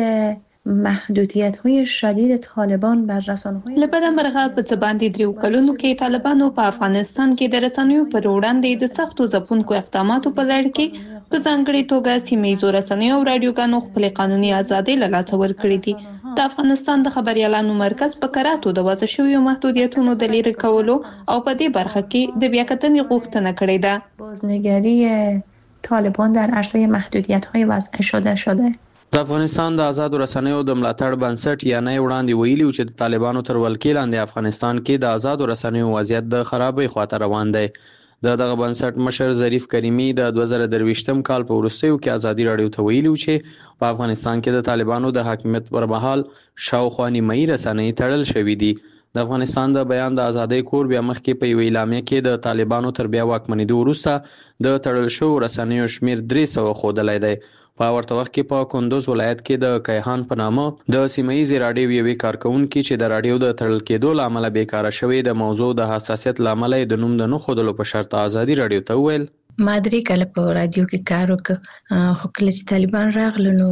محدودیت‌های شدید طالبان بر رسانه‌های لبدا مرغه په باندې دریو کلونو کې طالبانو په افغانستان کې د رسنیو پر وړاندې د سختو ځپونکو اقداماتو په لړ کې په ځانګړي توګه سیمه‌ییزو رسنیو او رادیوګانو خپل قانوني ازادي له لاسه ورکړې دي. د افغانستان د خبريالانو مرکز په کراتو د وضع شویو محدودیتونو د لرې کولو او په دې برخه کې د بیاکتنې غوښتنه کړې ده. بازنگری طالبان در عرصه محدودیت‌های وضع شده. د افغانستان د آزادو رسنیو د ملاتړ بنسټ یا نه وړاندې ویلي چې د طالبانو تر ولکې لاندې افغانستان کې د آزادو رسنیو وضعیت د خرابۍ خواته روان دی. دغه بنسټ مشر ظریف کریمی د 2023م کال په وروستیو کې ازادي رادیو ته ویلي چې په افغانستان کې د طالبانو د حاکمیت پر مهال شاوخوا نیمایي رسنۍ تړل شوې دي. د افغانستان د بیان د ازادۍ کور بیا مخکې په یو اعلامیه کې د طالبانو تر بیا واکمنېدو وروسته د تړل شوو رسنیو شمیر 300 ښودلی دی. په ورته وخت کې په کندوز ولایت کې د کیهان په نامه د سیمه‌ییزې رادیو یوې کارکونکي چې د رادیو د تړل کېدو له امله بیکاره شوې د موضوع د حساسیت له امله د نوم د نه ښودلو په شرط ازادي رادیو ته وویل ما درې کاله په رادیو کې کار وکړ خو کله چې طالبان راغله نو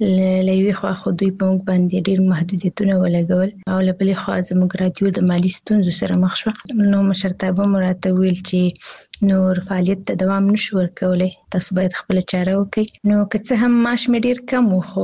له یوې خوا خو دوی په موږ باندې ډېر محدودیتونه ولګول او له بلې خوا زموږ رادیو د مالي ستونزو سره مخ شو نو مشرتابه مو راته ویل چې نور فعالیت ته دوام نشو ورکولی تاسو باید خپل چاره وکړئ نو که څه هم معاش مې ډېر کم و خو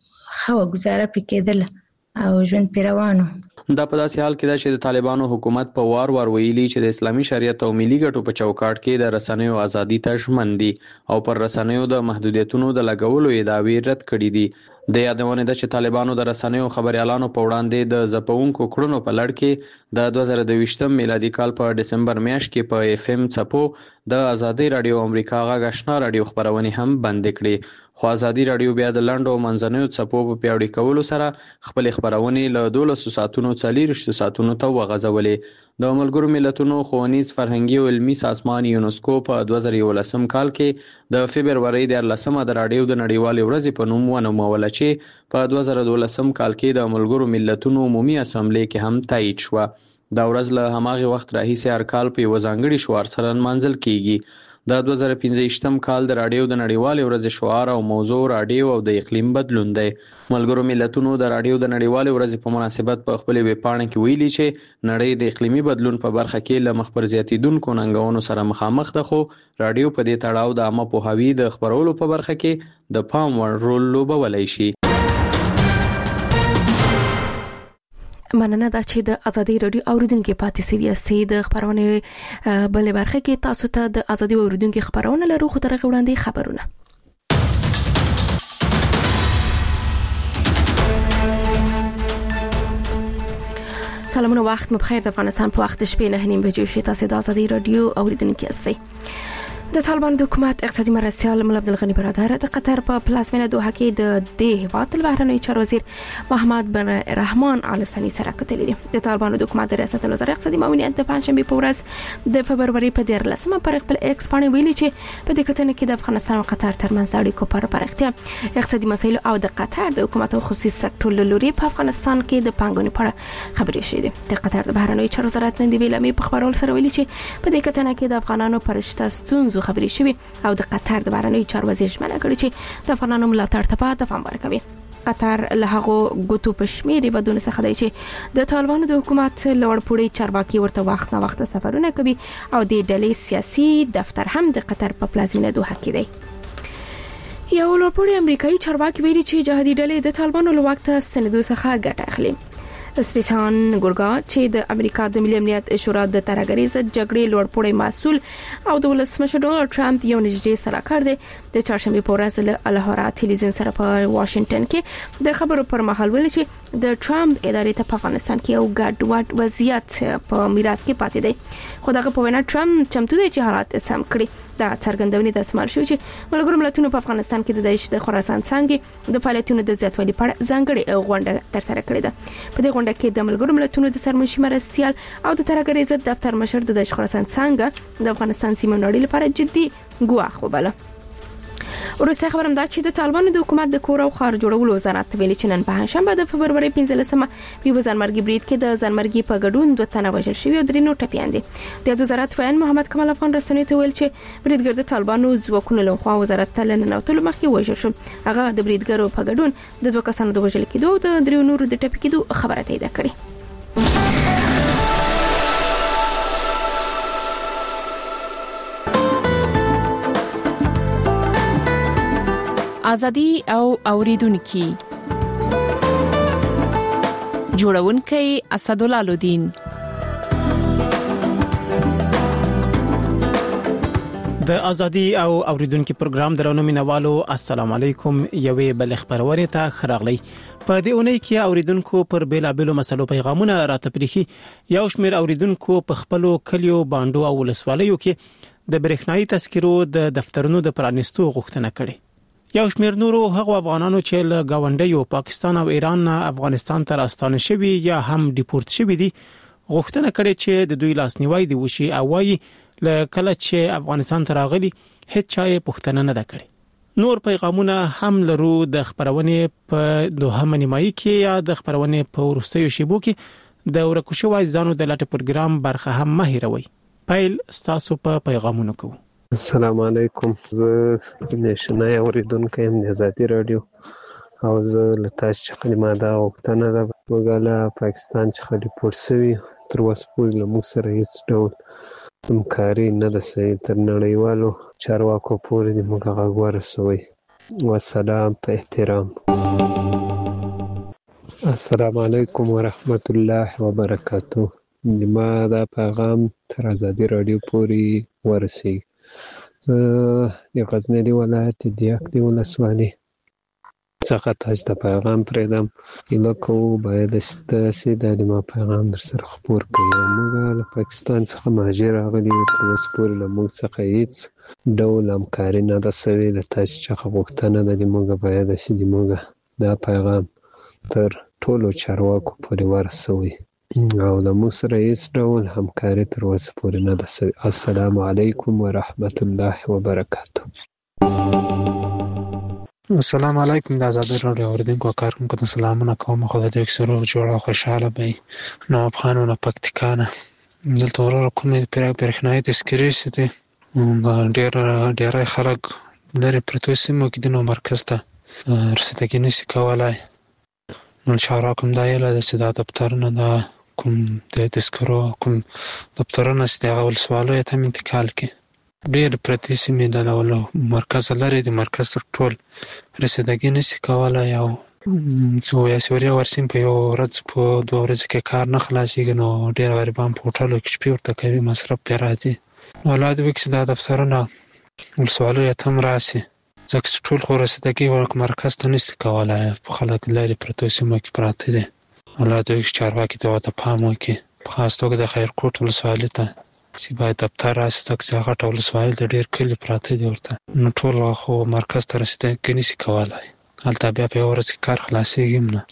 ښه وه ګزاره پرې کېدله او ژوند پرې روان و. دا په داسې حال کې ده چې د طالبانو حکومت په وار ویلي چې د اسلامي شریعت او ملي ګټو په چوکاټ کې د رسنیو ازادي ته ژمن دي او پر رسنیو د محدودیتونو د لګولو ادعاوې رد کړې دي. د یادونه ده چې طالبانو د رسنیو خبريالانو په وړاندې د ځپونکو کړنو په لړ کې د 2022 میلادي کال په ډسمبر میاشت کې په اف ام څپو د ازادي رادیو امریکا غږ آشنا رادیو خبرونه هم بند کړې. خو ازادي رادیو بیا د لنډو منځنیو څپو په پیاوړي کولو سره خپل خبرونه له 12 ساعتونو 40 ساعتونو ته وغځولې. د ملګرو ملتونو ښوونیز فرهنګي او علمي سازمان یونسکو په 2011 کال کې د فبرवरी 14 د رادیو د نړیوالې ورځې په نوم ونوموله چې په 2012 کال کې د ملګرو ملتونو عمومي اسامبلې کې هم تایید شوه. دا ورځ له هماغه وخت راهیسې هر کال په یو ځانګړي شعار سره نمانځل کیږي. د 2015 کال د رادیو د نړیوالې ورځې شعار او موضوع رادیو او د اقلیم بدلون دی. ملګرو ملتونو د رادیو د نړیوالې ورځې په مناسبت په خپل ویب پاڼه کې ویلي چې نړۍ د اقلیمي بدلون په برخه کې له مخ پر زیاتیدونکو ننګونو سره مخامخ ده خو رادیو په دې تړاو د عامه پوهاوی د خبرولو په برخه کې د پام وړ رول لوبولی شي. مننه دا چې د ازادي رادیو اوریدونکو پاتې سوي استي د خبرونه بلې برخه کې تاسو ته د ازادي اوریدونکو خبرونه لرو خو ترغه وړاندې خبرونه. سلامونه وخت مبخیر. د افغانستان په وخت شپې 9:30 بجې شي. تاسو د ازادي رادیو اوریدونکو استي. د طالبان د حکومت اقتصادي مرستيال مولا عبدالغني برادر د قطر په پلازمینه دوحه کې د هیواد بهرنی چارو وزیر محمد بن رحمان آل ثاني سره کتلې دي. د طالبان د حکومت ریاست الوزرا اقتصادي معاونیت د پنځشنبه په ورځ د فبروري په 13مه پر خپل ایکس باندې ویلي چې په دې کتنه کې د افغانستان او قطر ترمنځ اړیکو پر پراختیا اقتصادي مسایل او د قطر د حکومت او خصوصي سکتور لوري په افغانستان کې د پانګونې په اړه خبرې شوې دي. د قطر د بهرنی چارو وزارت نن د ویلمې په خبرول سره ویلي چې په دې کتنه کې د افغانانو پرشته ستونزو خبرې شوې او د قطر د بهرنی چارو وزیر ژمنه کړې چې د افغانانو ملاتړ ته په پام ورکوي. قطر له هغه غوتو پښمیر بدون څخه دی چې د طالبانو د حکومت لوړپوړي چارواکي ورته وخت نه وخت سفرونه کوي او د ډلې سیاسي دفتر هم د قطر په پلازمینه دوحه کې دی. یو لوړپوړي امریکایي چارواکي ویلي چې جهادي ډلې د طالبانو له وخت ستنېدو څخه ګټه اخلي. سپیسان ګورګا چې د امریکا د ملي امنیت شورا د ترهګریز جګړې لوړپوړی مسؤل او د ولسمشر ډونالد ټرمپ یو نږدې سلاکار دی د چهارشنبه په ورځ له الهرا ټلویزیون سره په واشنگټن کې د خبرو پر مهال ویل چې د ټرمپ ادارې ته په افغانستان کې یو ګډوډ وضعیت په میراث کې پاتې دی. خو دغه په وینا ټرمپ چمتو دی چې حالات سم کړي. دا څرګندونې د اسمال شو چې ملګرو ملتونو په افغانستان کې د داعش د خراسان څنګه د فعالیتونو د زیاتوالي په اړه ځانګړې غونډه ترسره کړې ده. په دې غونډه کې د ملګرو ملتونو د سرمنشي مرستيال او د ترهګریز دفتر مشر د داعش خراسان څنګه د افغانستان سیمه نړۍ لپاره جدي ګواښ وباله. ورسته خبرم دا چې د طالبانو د حکومت د کور او خار جوړولو وزارت ویلي چې نن په شنبه د فبروري 15مه په ځانمرګي برید کې د ځانمرګي په ګډون 2 تنه وژل شوی او 3 نور ټپيان دي. د وزارت وین محمد کمال افغان رسنۍ ته ویل چې بریدګر د طالبانو ځواکونو له خوا وزارت ته لننوتلو مخکې وژل شو. هغه د بریدګرو په ګډون د 2 کسانو د وژل کېدو او د 3 نورو د ټپي کېدو خبره تایید کړې. ازادي او اوریدونکو جوړونکي اسدالله الدین. د ازادي او اوریدونکو پروګرام درونو مینوالو السلام علیکم. یوې بل خبرونه ته خراغلی. په دې اونۍ کې اوریدونکو پر بیلابلو مسلو پیغامونه راتپریخي. یو شمېر اوریدونکو په خپلو کلیو باندو او ولسوالیو کې د برېښنايي تذکرو د دفترونو د پرانیستو غوښتنه کړې. یو شمېر نورو هغو افغانانو چې له گاونډیو پاکستان او ایران افغانستان ته راستانه شوي یا هم ډیپورت شوي دي غوښتنه کړې چې د دوی لاسنیوي دی وشي او وايي له کله چې افغانستان ته راغلي هیڅ چا پوښتنه نه کړې. نور پیغامونه هم لرو د خبرونه په دوهمه نیمایي کې یا د خبرونه په ورستیو شیبو کې د ورکوشوي ځانو د لاټ پروګرام برخه هم مهیروي. پایل ستاسو په پیغامونو کوو. السلام علیکم. زه نشنای اوریدونکو یم د ازادي رادیو او زه له تاسو څخه کلمه دا وختنه ده وګاله پاکستان څخه ډیپورت شوی تر اوسه پورې له موږ سره هیڅ ډول همکاري نه ده سوې. تر نړیوالو چارواکو پورې د موږ غږ ورسوي. والسلام په احترام. السلام علیکم ورحمت الله وبرکاته. ما دا پیغام تر ازادي رادیو پورې ورسوي. زه د غزنی ولایت د یکدی ولسوالۍ څخه تاسو ته پیغام پرېږدم. هیله کوو باید ستاسو د ما پیغام در سره خپور کړئ. موږ له پاکستان څخه مهاجر راغلي یو. تر اوسه پورې له موږ څخه هیڅ ډول همکاري نه ده سوې. له تاسو څخه غوښتنه ده چې موږ باید چې موږ دا پیغام تر ټولو چارواکو پورې ورسوي او له موږ سره هیڅ ډول همکاري تر اوسه پورې نه ده سوې. السلام علیکم ورحمت الله وبرکاته. السلام علیکم. د ازادي رادیو اوریدونکو کارکونکو ته سلامونه کوم. خدای دې سرور جوړ او خوشاله وي. نو افغانانو پکتیکانه دلته ورور کومې برېښنايي تذکرې سته ډېر خلک لري پرتو سیمو کې د نو مرکز ته رسیدګي نشي کولای. نو چارواکو دا یې له سیده دفترونو دا کوم د تذکرو کوم دفترونه ستې غول سوالو ته انتقال کې ډېر پرتې سیمې د مرکز لري. د مرکز تر ټول رسیدګي نشي کولای او څو یا سوریا ورسیم په یو ورځ په 2 ورځې کې کار نه خلاصيږي نو ډېر غریبان په هوټلو کې شپې ورته کوي مصرف پې راځي. اولاد وکړي چې دا دفترونه ولسوالیو ته هم راشي ځکه چې ټول خو رسیدګي مرکز ته نشي کولی په خلک لرې پرتو سیمو کې پراته دي. اولاد وکړي چارواکي ته ورته پام وکړي په خاص توګه د خیرکوټ ولسوالۍ ته چې باید دفتر راشي ځکه چې هغه ټول ولسوالۍ د ډېر کلي پراته دي ورته نو ټول خو مرکز ته رسیدګي نشي کولی هلته بیا په یو ورځ کې کار خلاصېږي هم نه.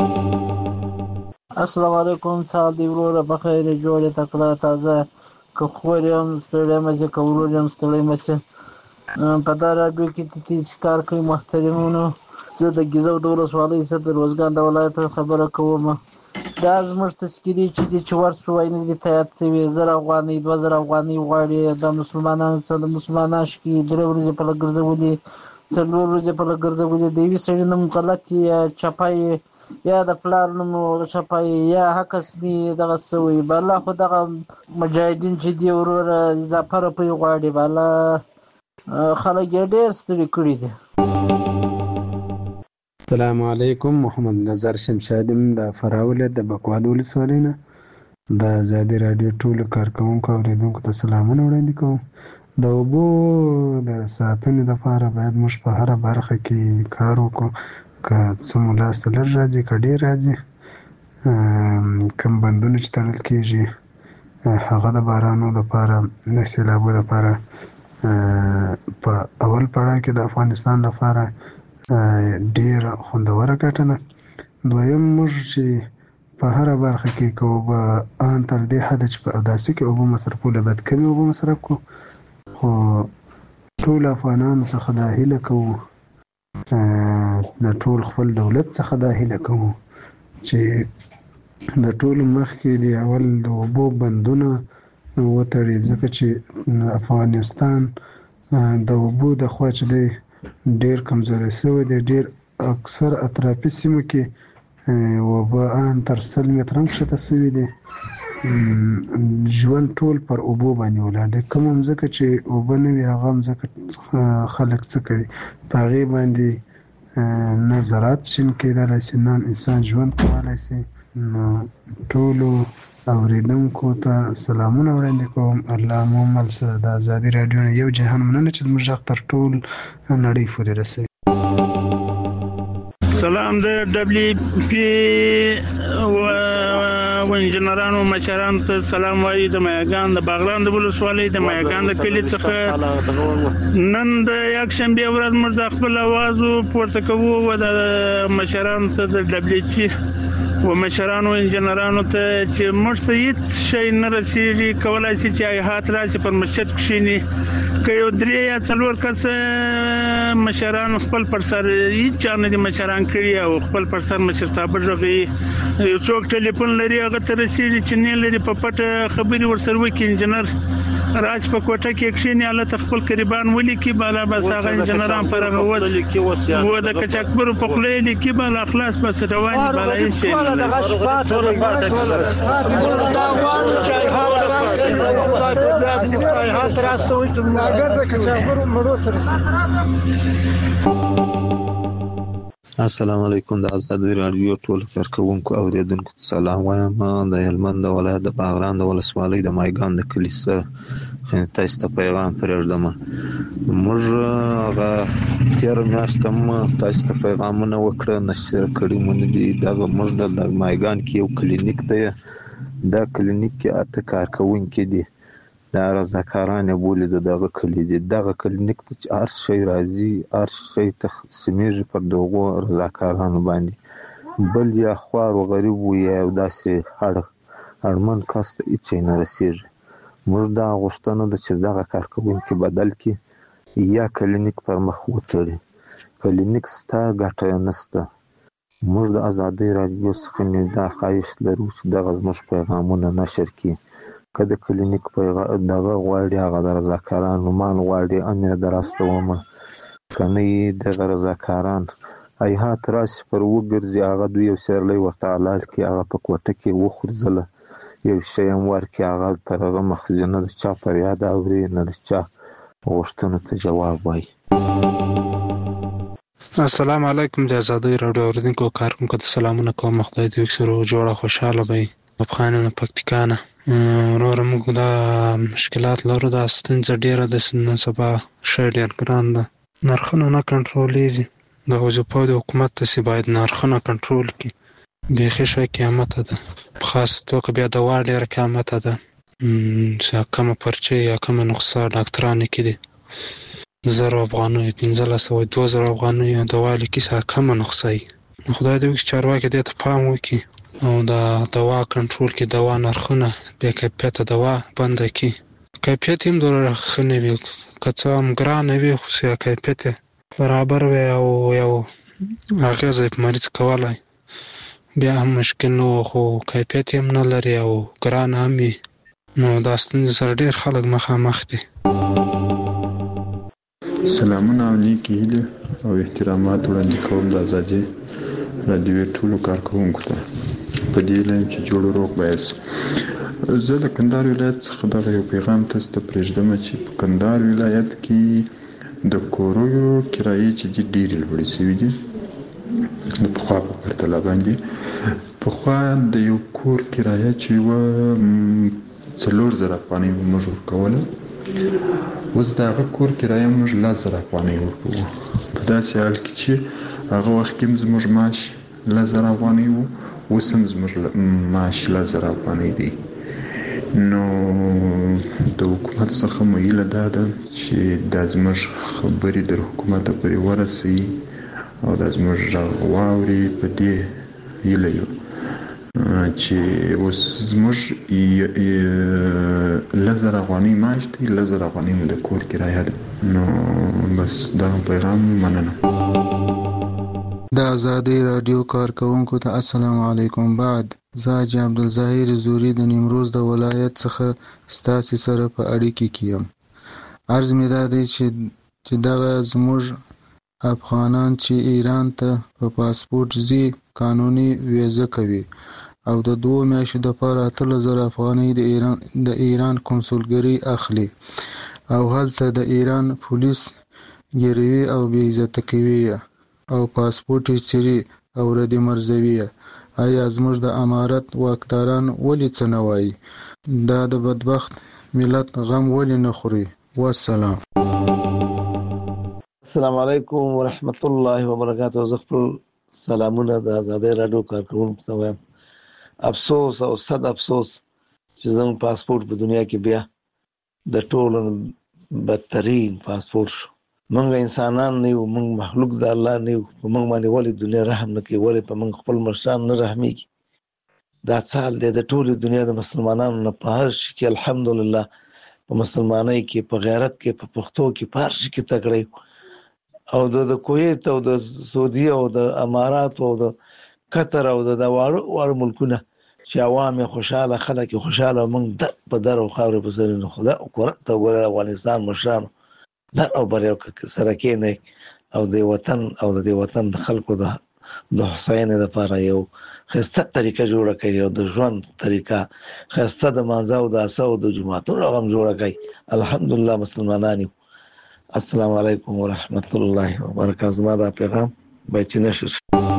السلام علیکم سال دی وروره بخیر جوړې تکړه تازه که خور یم ستړی مې که ورور یم ستړی مې په دا راډیو کې چې کار کوي محترمونو زه د ګیزو د ولسوالۍ څخه د روزګان د ولایت خبره کوم. دا زموږ تذکیرې چې دي چې ورسو وینې دي تیار شوي 1000 افغانۍ 2000 افغانۍ غواړي د مسلمانانو څخه د مسلمانان شکي 3 ورځې په لګرځولي 4 ورځې په لګرځولي د یوې سړي نوم غلط یا چپای یا د پلار نوم چپای یا حکس دي دغه سوی بالا خو دغه مجاهدین چې دی وروره اضافه روپۍ غواړي بالا خلک یې ډېر ستړي کړي دي. السلام علیکم محمد نظر شمشادم د فراوله د بکواد ولسوالۍ نه د آزادي راډیو ټولو کارکوونکو اوریدونکو ته سلامونه وړاندې کوم. د اوبو د ساتنې لپاره باید موږ په هره برخه کې کار وکړو که څه مو لاسته لږ راځي که ډېر راځي. کوم بندونه چې تړل کېږي هغه د بارانو لپاره د سیلابو لپاره په اول پړاو کې د افغانستان لپاره ډېره خوندوره ګټه ده. دویم موږ چې په هره برخه کې که اوبه ان تر دې حده چې په اوداسي کې اوبه مصرفول باید کمې اوبه مصرف کړو خو ټول افغانانو څخه دا هیله کوو د ټول خپل دولت څخه دا هیله کوو چې د ټولو مخکې د اول د اوبو بندونه وتړي ځکه چې افغانستان د اوبو د خوا چې دی ډېر کمزوری شوی دی. ډېر اکثر اطرافي سیمو کې اوبه ان تر 100 متره هم کښته شوي دي. ژوند ټول پر اوبو باندې ولاړ دی. کوم مځکه چې اوبه نه وي هغه مځکه خلک څه کوي په هغې باندې نه زراعت شین کېدلی شي نه انسان ژوند کولی شي. نو ټولو اوریدونکو ته سلامونه وړاندې کوم. الله مو مل شه. د آزادي راډیو نه یو جهان مننه چې زموږ غږ تر ټول نړۍ پورې رسوي. سلام د دبليو پی و انجنیرانو مشرانو ته سلام وایي د میاګان د باغلان د ولسوالۍ د میاګان د کلي څخه نن د یک شنبه ورځ موږ د خپل आवाज پورته کوو و د مشرانو ته د دبليو پی و مشرانو انجنیرانو ته چې موږ ته هیڅ شی نه رسیږي کولای شي چې هات راشي پر مسجد کښینی که یو 3 یا 4 کس مشران خپل پر سر هیڅ چا نه دي مشران کړي او خپل پر سر مشرتابه ژغي یو څوک ټلیفون لري هغه ته رسیږي چې نه لري په پټه خبري ورسره وکړي انجنیر راج په کوټه کې کښینی الله خپل قربان ولیکي بالا بس هغه انجنیران پر هغه و د کچکبر په خله لیکي بالا اخلاص بس رواني بالا هیڅ شي السلام علیکم د آزادي راډیو ټول کارکوونکو اوریدونکو ته سلام وایم. د هلمند ولایت د باغران د ولسوالۍ د مایګان د کلي سره تاسو ته پیغام پرېږدم. موږ هغه تېره میاشت هم تاسو ته پیغامونه وکړه نشر کړي مونږ دي دغه موږ د مایګان کې یو کلینیک دی. دا کلینیک کې 8 کارکوونکي دي دا رضاکارانه بولي دغه کلی دي. دغه کلینیک ته هر شی راځي هر شی تقسیمیږي پر دغه رضاکارانو باندې بل یا خوار او غریب وي او داسې اړمن کس ته هیڅ نه رسیږي. موږ دا غوښتنه ده چې دغه کارکوونکي بدل کړي یا کلینیک پر مخ وتړي. کلینیک ستا ګټه نشته. موږ د آزادۍ راډیو څخه دا خواهش لرو چې دغه زموږ پیغامونه نشر کړي. که د کلینیک دغه غواړي هغه د رضاکارانو مان غواړي امیر دراستومه که نه یې دغه رضاکاران هیهات راشي پر وګرځي هغه دوی یو سیرلی ورته حلال کړي هغه په کوټه کې وخورځله یو شی هم ورکړي هغه پر هغه مخزي نه د چا فریاد اوري نه د چا غوښتنو ته جواب وایي. السلام علیکم د آزادۍ راډیو اوریدونکو کارکونکو ته سلامونه کوم. خدای دې وکړي جوړه خوشاله وي. افغانانو پکتیکانه نور موږ دا مشکلات لرو. دا ستونزه ډیره د سن سبا شې ډیر ګران ده. نرخونه نه کنټرولېږي. د وظیفو د حکومت ته باید نرخونه کنټرول کړي. بیخي شی قیامت ده. په خاص توګه بیا دوا ډیره قیامت ده. چې کومه پرچې یا کومه نسخه ډاکټرانو کې دي 1000 افغانۍ 1500 2000 افغانۍ دوا لیکي سا کومه نسخه ای. خدای دې وکړي چارواکي دې ته پام وکړي او دا دوا کنټرول کړي. دوا نرخونه بیا کیفیت دوا بند کړي. کیفیت هم ډېر ښه نه وي. که څه هم ګران وي خو کیفیت برابر وي او یو اغېزه په مریض کولای بیا هم مشکل نو خو کیفیت هم نه لري او ګران هم وي. نو دا ستونزې سره ډېر خلک مخامخ دي. سلامونه او نیکې هیلې او احترامات وړاندې کوم د آزادۍ راډیو ټولو کارکوونکو ته په دې لایم چې جوړ روغ بایس. زه د کندهار ولایت څخه دغه یو پیغام تاسو ته پرېږدم چې په کندهار ولایت کې د کورویو کرایې چې دي ډېرې لوړې شوي دي د پخوا په پرتله باندې. پخوا د یو کور کرایه چې وه 4000 افغانۍ موږ ورکوله، اوس د هغه کور کرایه موږ 10,000 افغانۍ ورکوو. په داسې حال کې چې هغه وخت کې هم زموږ معاش 10,000 افغانۍ و، اوس هم زموږ معاش 10,000 افغانۍ دی. نو د حکومت څخه مو هیله دا ده چې دا زموږ خبرې د حکومت پورې ورسوي او دا زموږ غږ واوري. په دې هیله یو چې اوس زموږ 10,000 افغانۍ معاش دی، 10,000 افغانۍ مو د کور کرایه ده. نو بس دا پیغام مننه. د آزادۍ راډیو کارکوونکو ته السلام علیکم. بعد زه حاجي عبدالظاهر زوري د نیمروز د ولایت څخه ستاسې سره په اړیکه کې یم. عرض مې دا دی چې دغه زموږ افغانان چې ایران ته په پاسپورټ ځي قانوني ویزه کوي او د 2 میاشتو دپاره 8,000 افغانۍ د ایران کنسولګرۍ اخلي او هلته د ایران پولیس ګیروي او بې عزته کوي او پاسپورټ یې څیري او ردې مرزوي. آیا زموږ د امارت واکداران ولې څه نه وایي؟ دا د بدبخت ملت غم ولې نه خوري؟ والسلام. السلام علیکم ورحمت الله وبرکاته. زه خپل سلامونه د آزادۍ راډیو کارکوونکو ته وایم. افسوس او صد افسوس چې زموږ پاسپورټ په دنیا کې بیا د ټولو بدترین پاسپورټ شو. موږ انسانان نه یو، موږ مخلوق د الله نه یو. په موږ باندې ولې دنیا رحم نه کوي؟ ولې په موږ خپل مشران نه رحمیږي؟ دا څال دی د ټولې دنیا د مسلمانانو نه په هر شي کې الحمدلله، په مسلمانۍ کې، په غیرت کې، په پښتو کې، په هر شي کې تکړه او د کویت او د سعودي او د امارات او د قطر او د واړو ملکونه چې عوام خوشاله، خلک خوشاله، موږ در په در او خاورې په سر نه خدا قرآن ته ګوره. افغانستان مشرانو در او بر یو سره کېنئ او د وطن او د وطن د خلکو د حسینې لپاره یو ښایسته طریقه جوړه کړئ او د ژوند طریقه ښایسته د مانځه او د عصا او د جوماتونو هم جوړه کړئ. الحمدلله مسلمانان یو. السلام علیکم ورحمت الله وبرکاته. زما دا پیغام باید چې نشر.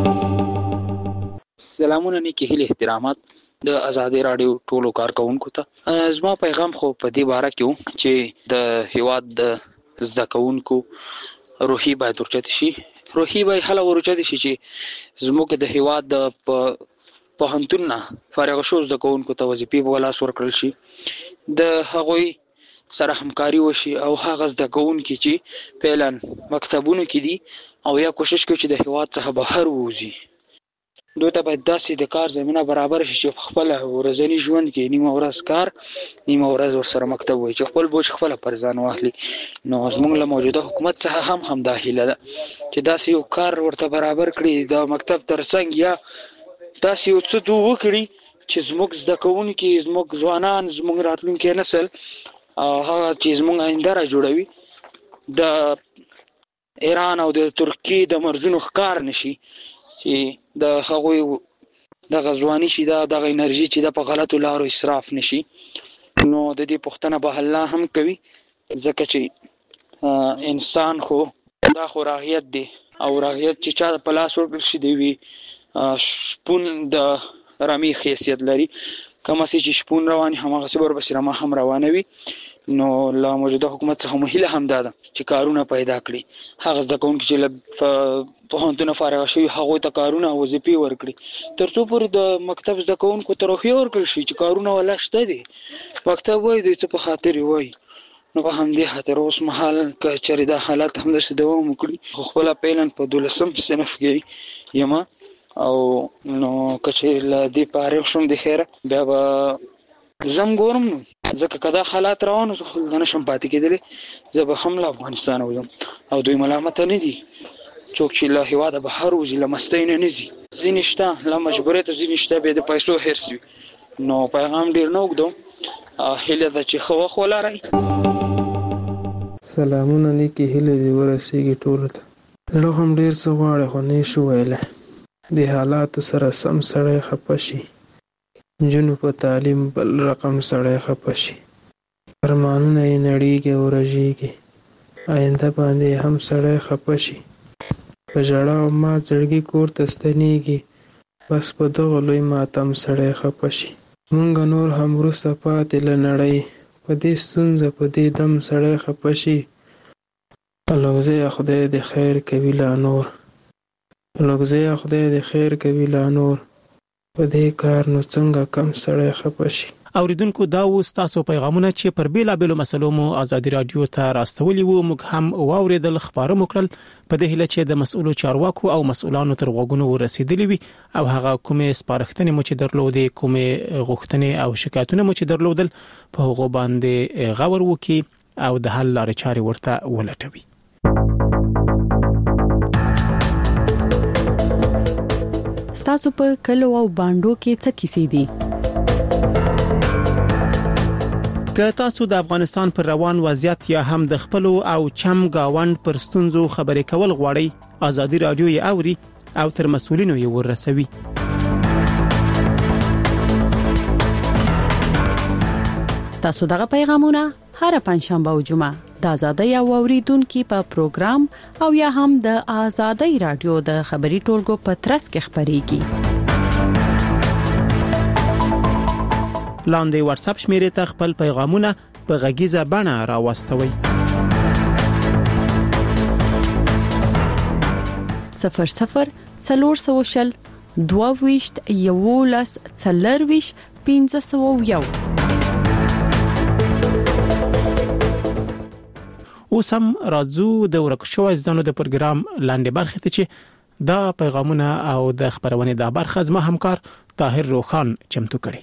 سلامونه نیکې هیلې احترامات د آزادۍ راډیو ټولو کارکوونکو ته. زما پیغام خو په دې باره کې و چې د هیواد د زده کوونکو روحي باید ورچت شي. روحي باید هله ورچت شي چې زموږ د هیواد د پوهنتون نه فارغ شو زده کوونکو ته وظیفې په لاس ورکړل شي، د هغوی سره همکاري وشي او هغه زده کوونکي چې فعلا مکتبونو کې دي او یا کوشش کوي چې د هیواد څخه بهر ووځي، دوی ته باید داسې د کار زمینه برابر شي چې خپل ورځنی ژوند کې نیمه ورځ کار، نیمه ورځ ورسره مکتب وي، چې خپل بوج خپل پر ځان واخلي. نو زموږ له موجوده حکومت څخه هم دا هیله ده چې داسې یو کار ورته برابر کړي، د مکتب ترڅنګ یا داسې یو څه وکړي چې زموږ زده کوونکي، زموږ ځوانان، زموږ راتلونکي نسل هغه چې زموږ آینده را جوړوي د ایران او د ترکیې د مرزونو ښکار نشي، چې د هغوی دغه ځواني چې دغه انرژي چې په غلطو لارو اسراف نشي. نو د دې پوښتنه به الله هم کوي، ځکه چې انسان خو دا خو راهیت دی او راهیت چې چا په لاس ورکړل شي دی وی شپون د رامي حیثیت لري کومه چې شپون رواني همغه سبر بس رما هم روانوي نو لا موجوده حکومت څخه مهله هم ده چې کارونه پیدا کړي هغه د کوم چې په هندونه فارغ شوی هغه ته کارونه وظیفې ورکړي ترڅو پورې د مکتب د کوونکو ترخی ورکړي شي چې کارونه ولاشته دي مکتب وای د څه په خاطر وای نو په همدې خاطر اوس مهال کچري د حالات هم د دوام وکړي خپل پیلن په 12 صنف کې یما او نو کچري لا دی پاره شوم د خیره بیا به زم ګورم نو ځکه کدا حالات روانو خو نه شم پاتې کېدل زه به حمله افغانستان ویم او دوی ملامت نه دي څوک چې له هواده بهر وځي لمستین نه نزي زینشته لا مجبوریت زینشته به د پیسو هرڅوي نو پیغام ډیر نه وګدو هله د چې خو ولري سلامونه نیکی هله دی ورسیږي ټول ته له هم ډیر څه غواړي خو نه شو ویله د حالات سره سم سره خپشي جنو په تعلیم بل رقم سره خپشي فرمانونه یې نړیږي او رژیږي آینده باندې هم سره خپشي په ژړا او ما زړګي کور ته ستنېږي بس په دغه لوی ماتم سره خپشي مونږ نور هم وروسته پاتې له نړۍ په دې ستونزه په دې دم سره خپشي لوګزه خدای د خیر کوي لا نور لوګزه خدای د خیر کوي لا نور په دې کار نو څنګه کم سړی خپشي اوریدونکو دا و تاسو پیغامونه چې پر بیلابلو مسلو مو ازادي رادیو ته راستولي وو موږ هم واوریدل خبره موکل په دې هله چې د مسؤلو چارواکو او مسؤلانو تر غوګونو ورسېدلې وي او هغه کومه سپارښتنې مو چې درلودې کومه غوښتنې او شکایتونه مو چې درلودل په هغه باندې غور وکي او د حل لارې چارې ورته ولټوي ستاسو په کلو او باندو کې څه کیسې دي که تاسو د افغانستان پر روان وضعیت یا هم د خپل او چم گاوند پر ستونزو خبرې کول غواړئ ازادي رادیو یې اوري او تر مسؤلینو یې ورسوي ستاسو دغه پیغامونه هر پنځشنبه او جمعه د آزادۍ او اوریدونکو په پروګرام او یا هم د آزادۍ رادیو د خبري ټولګو په ترڅ کې خبريږي لاندې واتس اپ شمیرې ته خپل پیغامونه په غږیزه بڼه راوستوي 00 400 22 11 40 1501 اوس هم راځو د ورکشو ځانو د پروګرام لاندې برخه ته چې دا پیغامونه او د خبرونه د برخه زما همکار طاهر روخان چمتو کړي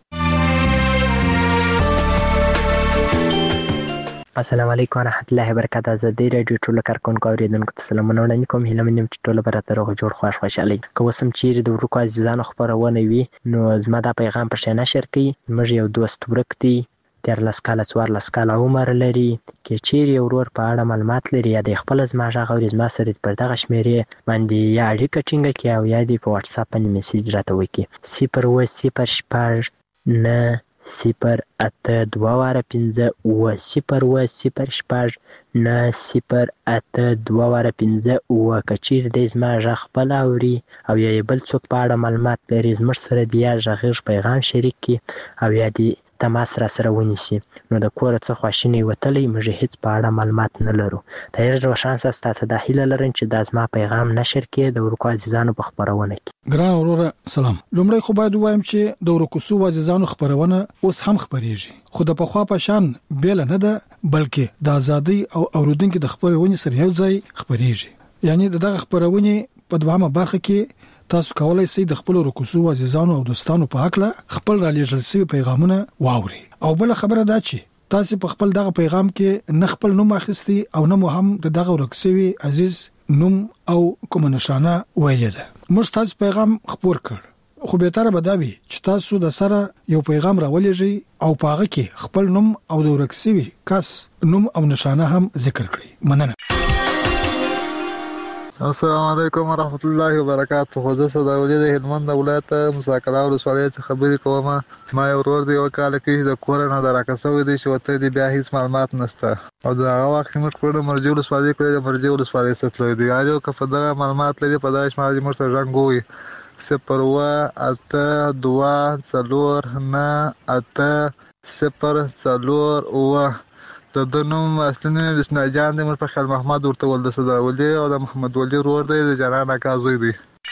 السلام علیکم ورحمت الله وبرکاته زه د رادیو ټولو کارکونکو اوریدونکو ته سلامونه وړاندې کوم هیله منم چې ټول به راته روغ جوړ خوشحالي کوم چیرې د ورکو عزیزانو خبرونه وي نو زما دا پیغام پر شنه شیر کړئ موږ یو دوست ورک دی تر لسکاله 14 کاله عمر لري کې چیرې ورور په اړه معلومات لري یا د خپل زما غوړي زما سره پر دغه شمیرې باندې یا اړیکه ټینګه کړي او یا د په واتس اپ باندې میسج راته وکړي 0 0 8 2 واره 15 و 0 0 شپږ 9 0 8 2 واره 15 و کچیر د زما ژغ خپل اوري او یا بل څوک په اړه معلومات لري زموږ سره دی ژغ پیغام شریک کی او یا دی تماس را سره ونیسي نو د کور څخه خواشینی وتلې موږ هیڅ په اړه معلومات نه لرو تیر روشان تاسو د هیله لرم چې د ازما پیغام نشر کړي د ورکو عزیزانو په خبرونه کې ګران وروره سلام لومړی خو باید وایم چې د ورکو سو عزیزانو خبرونه اوس هم خبريږي خو د پخوا په شان بیل نه ده بلکې د ازادي او اوریدونکو د خبرونه سره یو ځای خبريږي یعنی دغه خبرونه په دوامه برخه کې تاسو کولای شئ د خپل رکوسو عزیزانو او دوستانو په حق له خپل را لېږل شوی پیغامونه واوري او بل خبره دا چې تاسو په خپل دغه پیغام کې نه خپل نوم اخیستي او نه مو هم دغه ورکسوي عزیز نوم او کوم نشانه ویل ده موږ تاسو پیغام خبر کړ خو به تر بداوي چې تاسو د سره یو پیغام راولېږي او پاغه کې خپل نوم او د ورکسوي کس نوم او نشانه هم ذکر کړئ مننه السلام علیکم ورحمت الله وبرکاته. خو زه صداولي د هلمند ولایت مساکلا ولسوالۍ څخه خبرې کوم. ما یو ورور دی یو کال کې د کور نه راکړ شوی دی چې ورته دی بیا هیڅ معلومات نشته او د هغه وخت موږ کړو مرجو ولسوالۍ کړو د مرجو ولسوالۍ څخه تللی دی. هر یو که په دغه معلومات لري په دغه شمال موږ ته رنګ وي 0 8 2 0 8 0 4 د نوم اصلي نوم بسم جان دی. موږ په خیال محمد ورته ول د صداولي او د محمد ولی ورور دی د جنان اکازوی دی.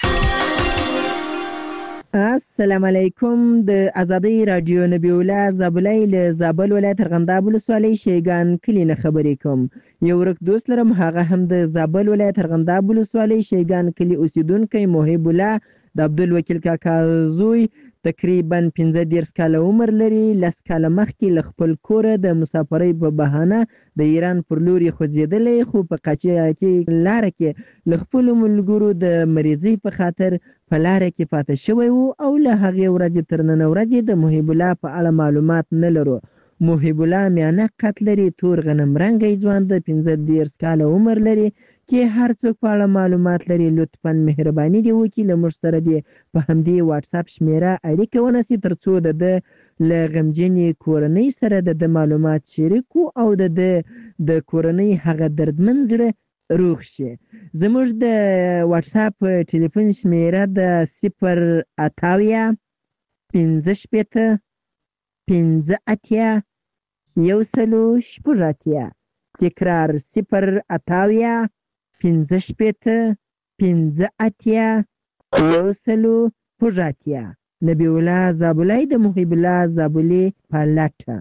السلام علیکم. د ازادي رادیو نبی الله زابلای له زابل ولایت ارغنداب ولسوالۍ شیګان کلی نه خبرې کوم. یو ورک دوست لرم هغه هم د زابل ولایت ارغنداب ولسوالۍ شیګان کلی اوسیدونکی محب الله د عبدالوکیل کاکا زوی تقریبا 15 کاله عمر لري. 10 کاله مخکې له خپل کوره د مسافرۍ په بهانه د ایران پر لور خوځېدلی خو په قاچاقي لاره کې له خپلو ملګرو د مریضۍ په خاطر په لاره کې پاتې شوی و او له هغې ورځې تر نن ورځې د محب الله په اړه معلومات نه لرو. محب الله میانه قد لري، تور غنم رنګی ځوان د 15 کاله عمر لري کې هر څوک په اړه معلومات لري لطفا مهرباني دی وکړي له موږ سره دی په همدې واتساپ شمیره اړیکه ونیسي ترڅو د له غمجنې کورنۍ سره د معلومات شریکو او د کورنۍ هغه دردمن زړه روغ شي. زموږ د واتساپ ټلیفون شمیره د 0 58 15 80 108 تکرار 0 58 15 80 108 نبی الله زابلای د محب الله زابلی پالټه.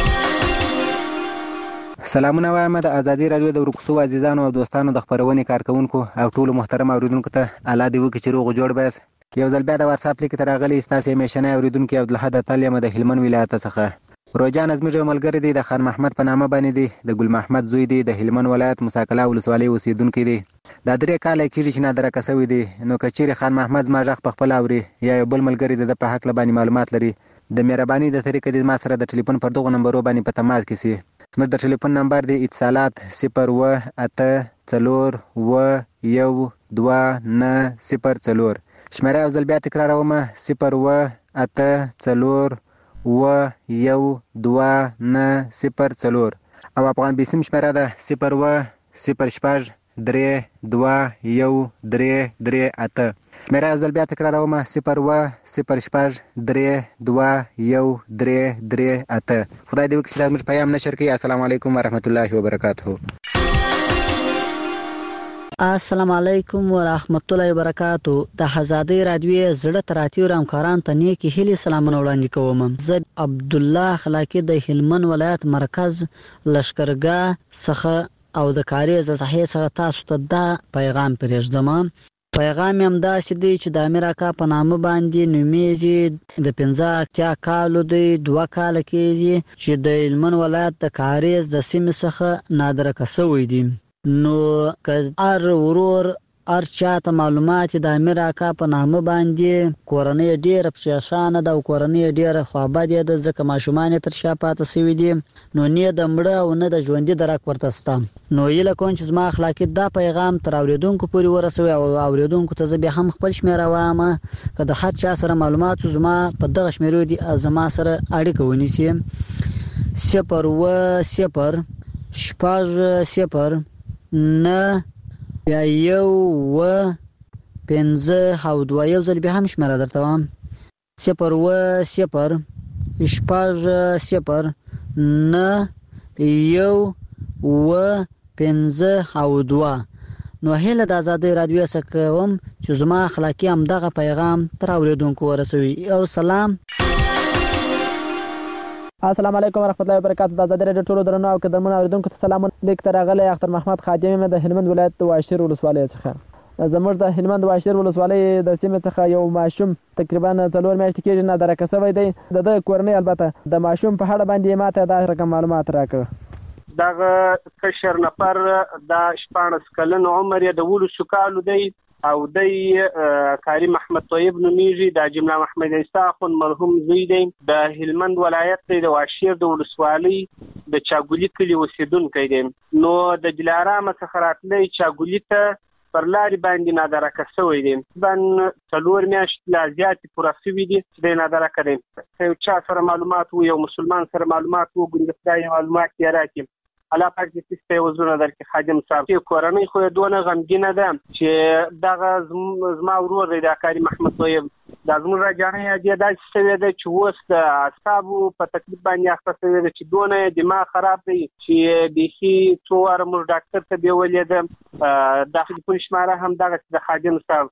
سلامونه وایم د ازادي رادیو د ورکوسو عزیزانو او دوستانو د خبرونې کارکونکو او ټولو محترم اوریدونکو ته الله دې وکړي چې روغ جوړ بیاست. یو ځل بیا د واتساپ لیک ته راغلی ستاسې همیشنی اوریدونکي عبدالحد اتل یم د هلمند ولایت څخه. روجان زموږ یو ملګری دی د خان محمد په نامه باندې دی د ګل محمد زوی دی د هلمند ولایت مساکلا ولسوالۍ اوسیدونکی دی. دا 3 کاله کېږي چې نادرکه شوی دی. نو که چیرې خان محمد زما غږ په خپله اوري یا یو بل ملګری د په هکله باندې معلومات لري د مهرباني د طریقې د ما سره د ټلیفون پر دغو نمبرو باندې په تماس کې سي. زموږ د ټلیفون نمبر دی اتصالات 0 8 4 2 9 0 شمیره یو ځل بیا تکراروم 0 8 4 2 9 0 او افغان بیسیم شمیره ده 0 0 3 2 1 3 3 8 شمیره یو ځل بیا تکراروم 0 0 3 2 1 3 3 8. خدای دې وکړي چې دا زموږ پیام نشر کړي. السلام علیکم ورحمت الله وبرکاته. السلام علیکم ورحمت الله وبرکاتو. د ازادي رادیو زړه تراتیو همکاران ته نیکی هیلې سلامونه وړاندې کوم. زه عبد الله خلاقی د هلمند ولایت مرکز لشکرګاه څخه او د کاریز صحیح څخه تاسو ته دا پیغام پرېږدم. پیغام هم داسې دی چې د امیر اکا په نامه باندې نومیږي د 15 کالو دی 2 کاله کېږي چې د هلمند ولایت د کاریز د سیمې څخه نادرکه شوی دی. نو که هر ورور هر چاته معلومات د امیر اکا په نامه باندې کورنۍ ډېره پریشانه ده او کورنۍ ډېره خوابدې ده ځکه ماشومان یې تر شا پاتې شوي دي نو نه د مړه او نه د ژوندي درک ورته شته. نو هیله کوم چې زما اخلاقي دا پیغام تر اورېدونکو پورې ورسوي او اورېدونکو ته زه بیا هم خپل شمېره وایم که د هر چا سره معلومات زما په دغه شمېرو دي زما سره اړیکه ونیسي 0 0 0 نه بیا 1 5 او 2 یو ځل بیا هم شمیره درته وایم 0 0 0 نه 1 5 او 2. نو هیله د ازادي رادیو څخه کوم چې زما اخلاقی هم دغه پیغام تر اوریدونکو ورسوي. او سلام. السلام علیکم ورحمت الله وبرکاتو. د ازادي رادیو ټولو درنو او قدرمنو اوریدونکو ته سلام. لیک ته راغلی اختر محمد خادم د هلمند ولایت د واشیر ولسوالۍ څخه. زموږ د هلمند واشیر ولسوالۍ د سیمې څخه یو ماشوم تقریبا 4 میاشتې کېږي نادرکه شوی دی. د کورنۍ البته د ماشوم په اړه باندې ماته دا رقم معلومات راکړه. دغه کشر نفر د 14 کلن عمر یې د 12 کالو دی او د کاری محمد طیب نومیږي. د جمله محمد عیسی خون مرحوم زوی دی. د هلمند ولایت د واشیر د ولسوالۍ د چاګولی کلی اوسیدونکی دی. نو د دلارام څخه راتلی چاګولی ته پر لارې باندې نادرکه شوی دی. تقریبا 4 میاشتې لا زیاتې پوره شوي دي چې دی نادرکه دی. که یو چا سره معلومات وو، یو مسلمان سره معلومات وګوري، د خدای معلومات یې راکړي. الله پاک دې څه پیوزونه درکړي. خادم صاحب چې کورنۍ خو یې دونه غمګینه ده چې دغه زما ورور دی دا کاري محمد طیب، دا زموږ راجانۍ دې داسې شوې ده چې اوس د اعصابو په تکلیف باندې اخته شوې ده چې دونه دماغ خراب دی چې بیخي څو واره موږ ډاکټر ته بیولې ده. د ټلیفون شماره هم دغسې د خادم صاحب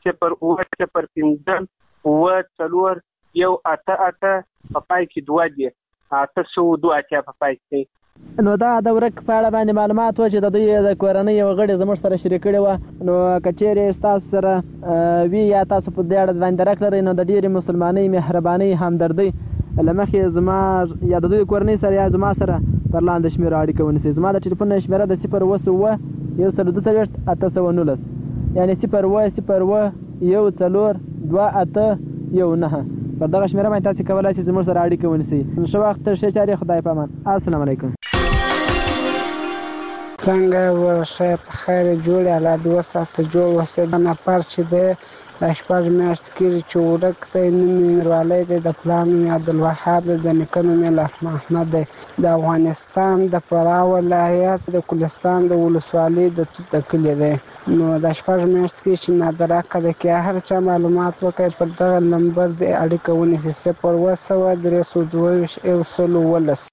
0 0 5 8 په پای کې 2 دي 802 په پای کې. نو دا د ورک په اړه باندې معلومات و چې د دوی د کورنۍ یو غړي زموږ سره شریک کړي و. نو کچېرې تاسو سره وی یا تاسو په دې اړه باندې درک لرئ، نو د ډېرې مسلمانۍ، مهربانۍ، همدردۍ له مخې زما یا د دوی کورنۍ سره یا زما سره پر لاندې شمیره اړیکه ونیسئ. زما د ټلیفون شمیره د 0 142 یعنی 0 0 1 4 2 8 1 9. پر دغه شمیره باندې تاسو کولای شئ زموږ سره اړیکه ونیسئ. نو ښه وخت، ښه چارې، خدای په امان. السلام علیکم. څنګه ورشه په خیر جوړ الله دې وساته جوړ وسه. نفر چې د شپږ میاشتې کېږي چې ورک دی. نوم یې میروالی دی، د پلار نوم یې عبدالوهاب دی، د نیکه نوم یې لحم احمد دی. د افغانستان د فراه ولایت د کلستان د ولسوالۍ د توت د کلي دی. نو د شپږ میاشتې کېږي چې نادرکه دی. که هر چا معلومات وکړي پر دغه نمبر د اړیکه ونیسي 0 312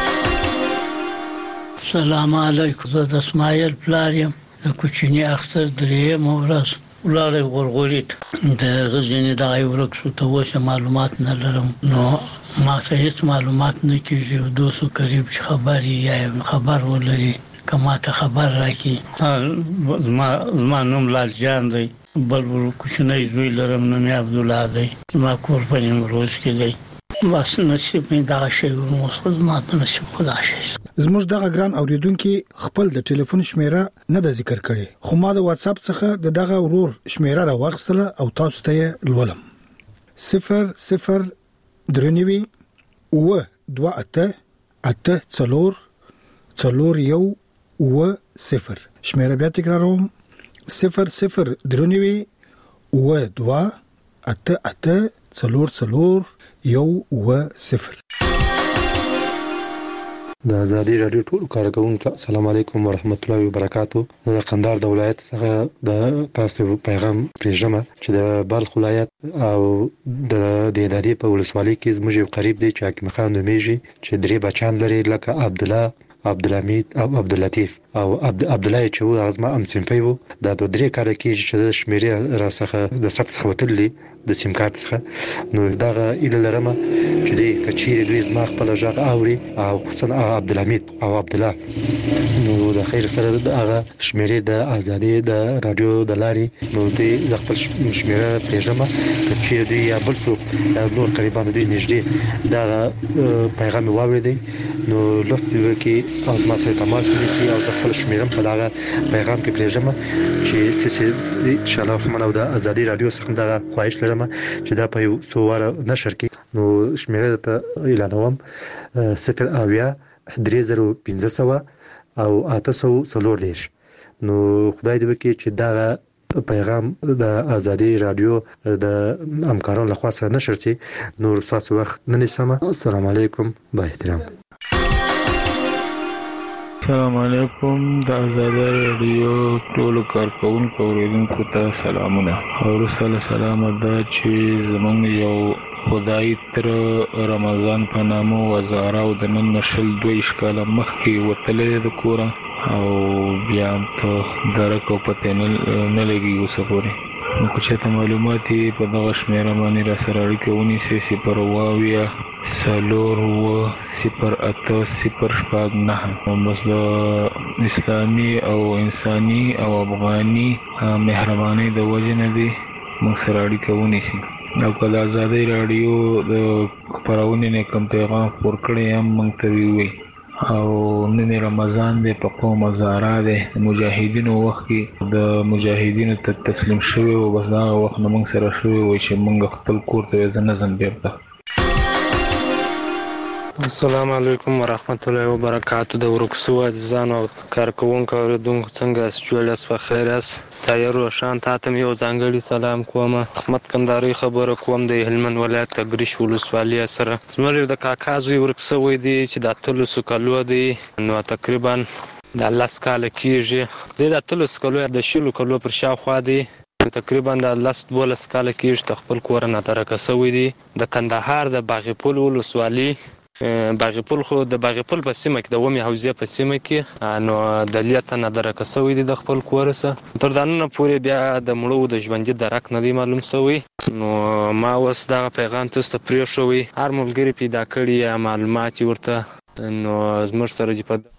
السلام علیکم. زه د اسماعیل پلار یم. د کوچني اختر درېیمه ورځ ولاړی غورغوري ته د غزني دغه ورک شو. ته اوس معلومات نه لرم، نو ما څه هیڅ معلومات نه کېږي. دوستو قریب چې خبر یا خبر ولري که ما ته خبر راکړي. زما نوم لال جان دی، بل کوچنی زوی لرم نوم یې عبدالله دی. زما کور په نیمروز کې دی. بس نصیب مې دغه شی وموږ ما په نصیب خدا شي. زموږ دغه ګران اوریدونکو خپل د ټلیفون شمیره نه د ذکر کړي، خو ما د واتس اپ څخه دغه ورور شمیره را واغستله او تاسو ته لولم. 0 0 و 2 8 4 4 1 0. شمیره بیا تکراروم 0 0 و 2 8 4 4 0. د ازادي رادیو ټول کارکونکو السلام علیکم ورحمت الله وبرکاتو. د قندهار د ولایت څخه د تاسو پیغام پرېږم چې د بلخ ولایت او د دهدادي په ولسوالۍ کې زموږ قریب دی چې حکیم خان نومیږي چې درې بچان لري لکه عبدالله، عبدالحمید او عبداللطیف او عبدالله چې و ازما ام سیمپي وو. دا د درې کال کې چې د شمیرې را څخه د سات څخه وتلې د سیم کارت څخه. نو داغه اله لرمه چې دی کچېری دوی زما خپل ژغ اوري او خصوصا عبدالحمید او عبدالله. نو د خیر سره دغه شمیرې د ازادي د رادیو د لارې نو دوی ز خپل شمیره پېژنه چې دوی یا بل څوک نور قریبان دوی نږدې دا پیغام واوریدي نو لفظ کې او ما سره تماس ونیسي او ز خپل شمیره په دغه پیغام کې پېژنه چې څه ان شاء الله منو د ازادي رادیو څخه دغه خواهش لرم چې دا په یو څو واره نشر کې. نو شمیره ته اعلانوم 0 30500 او 840. نو خدای دې وکړي چې دا پیغام د ازادي رادیو د همکارانو لخوا سره نشر شي. نور تاسو وخت نه نیسم. السلام علیکم. با احترام. السلام علیکم. د ازادي رادیو ټول کارکونکو اوریدونکو ته سلامونه. او رسول سلام ده چې زمونږ یو خدای تر رمضان په نامو وزاره او د نن نشل 2 کاله مخکې وتلې د کور او بیا په درکو پته نه لګي وسپوري. نو چې ته معلومات په دغه شمیره باندې را سره اړیکه ونیسئ 0 0 8 0 بس د اسلامي او انساني او افغاني مهرباني د وجه نه دي موږ سره اړیکه ونیسئ. او کله ازادي رادیو د خبرونه نه کوم پیغام خور کړی هم موږ ته وی او نن رمضان دی په قوم زارا دی مجاهدینو وخت کې د مجاهدینو ته تسلیم شوی او بس دا وخت موږ سره شوی و چې موږ خپل کور ته ځنه بیرته. السلام علیکم ورحمت الله وبرکاتو. د ورکسو عزیزانو او کارکوونکو اوریدونکو څنګه یاست؟ جوړ یاست؟ په خیر یاست؟ طاهر روشان ته یو ځانګړی سلام کوم. احمد کندهاري خبره کوم د هلمند ولایت تګریش ولسوالۍ سره. زموږ د کاکا زوی ورکسوی دی چې د 13 کالو دی، نو تقریبا د 10 کال کېږي. د 13 کالو د 20 کالو پر شاوخوا دی، تقریبا د 12 کال کېږي د خپل کور نه درکه سوی دی. د کندهار د باغپل ولسوالۍ، باغپل خو د باغپل په سیمه کې د ومې حوزې په سیمه کې، نو د لیته نه درکه سوی دی د خپل کور څخه. تر دانونه پورې بیا د مړو د ژوندي درک نه دی معلوم سوی. نو ما اوس دغه پیغام تاسو ته پرېښوی، هر ملګري پیدا کړي یا معلومات ورته، نو زموږ سره چې په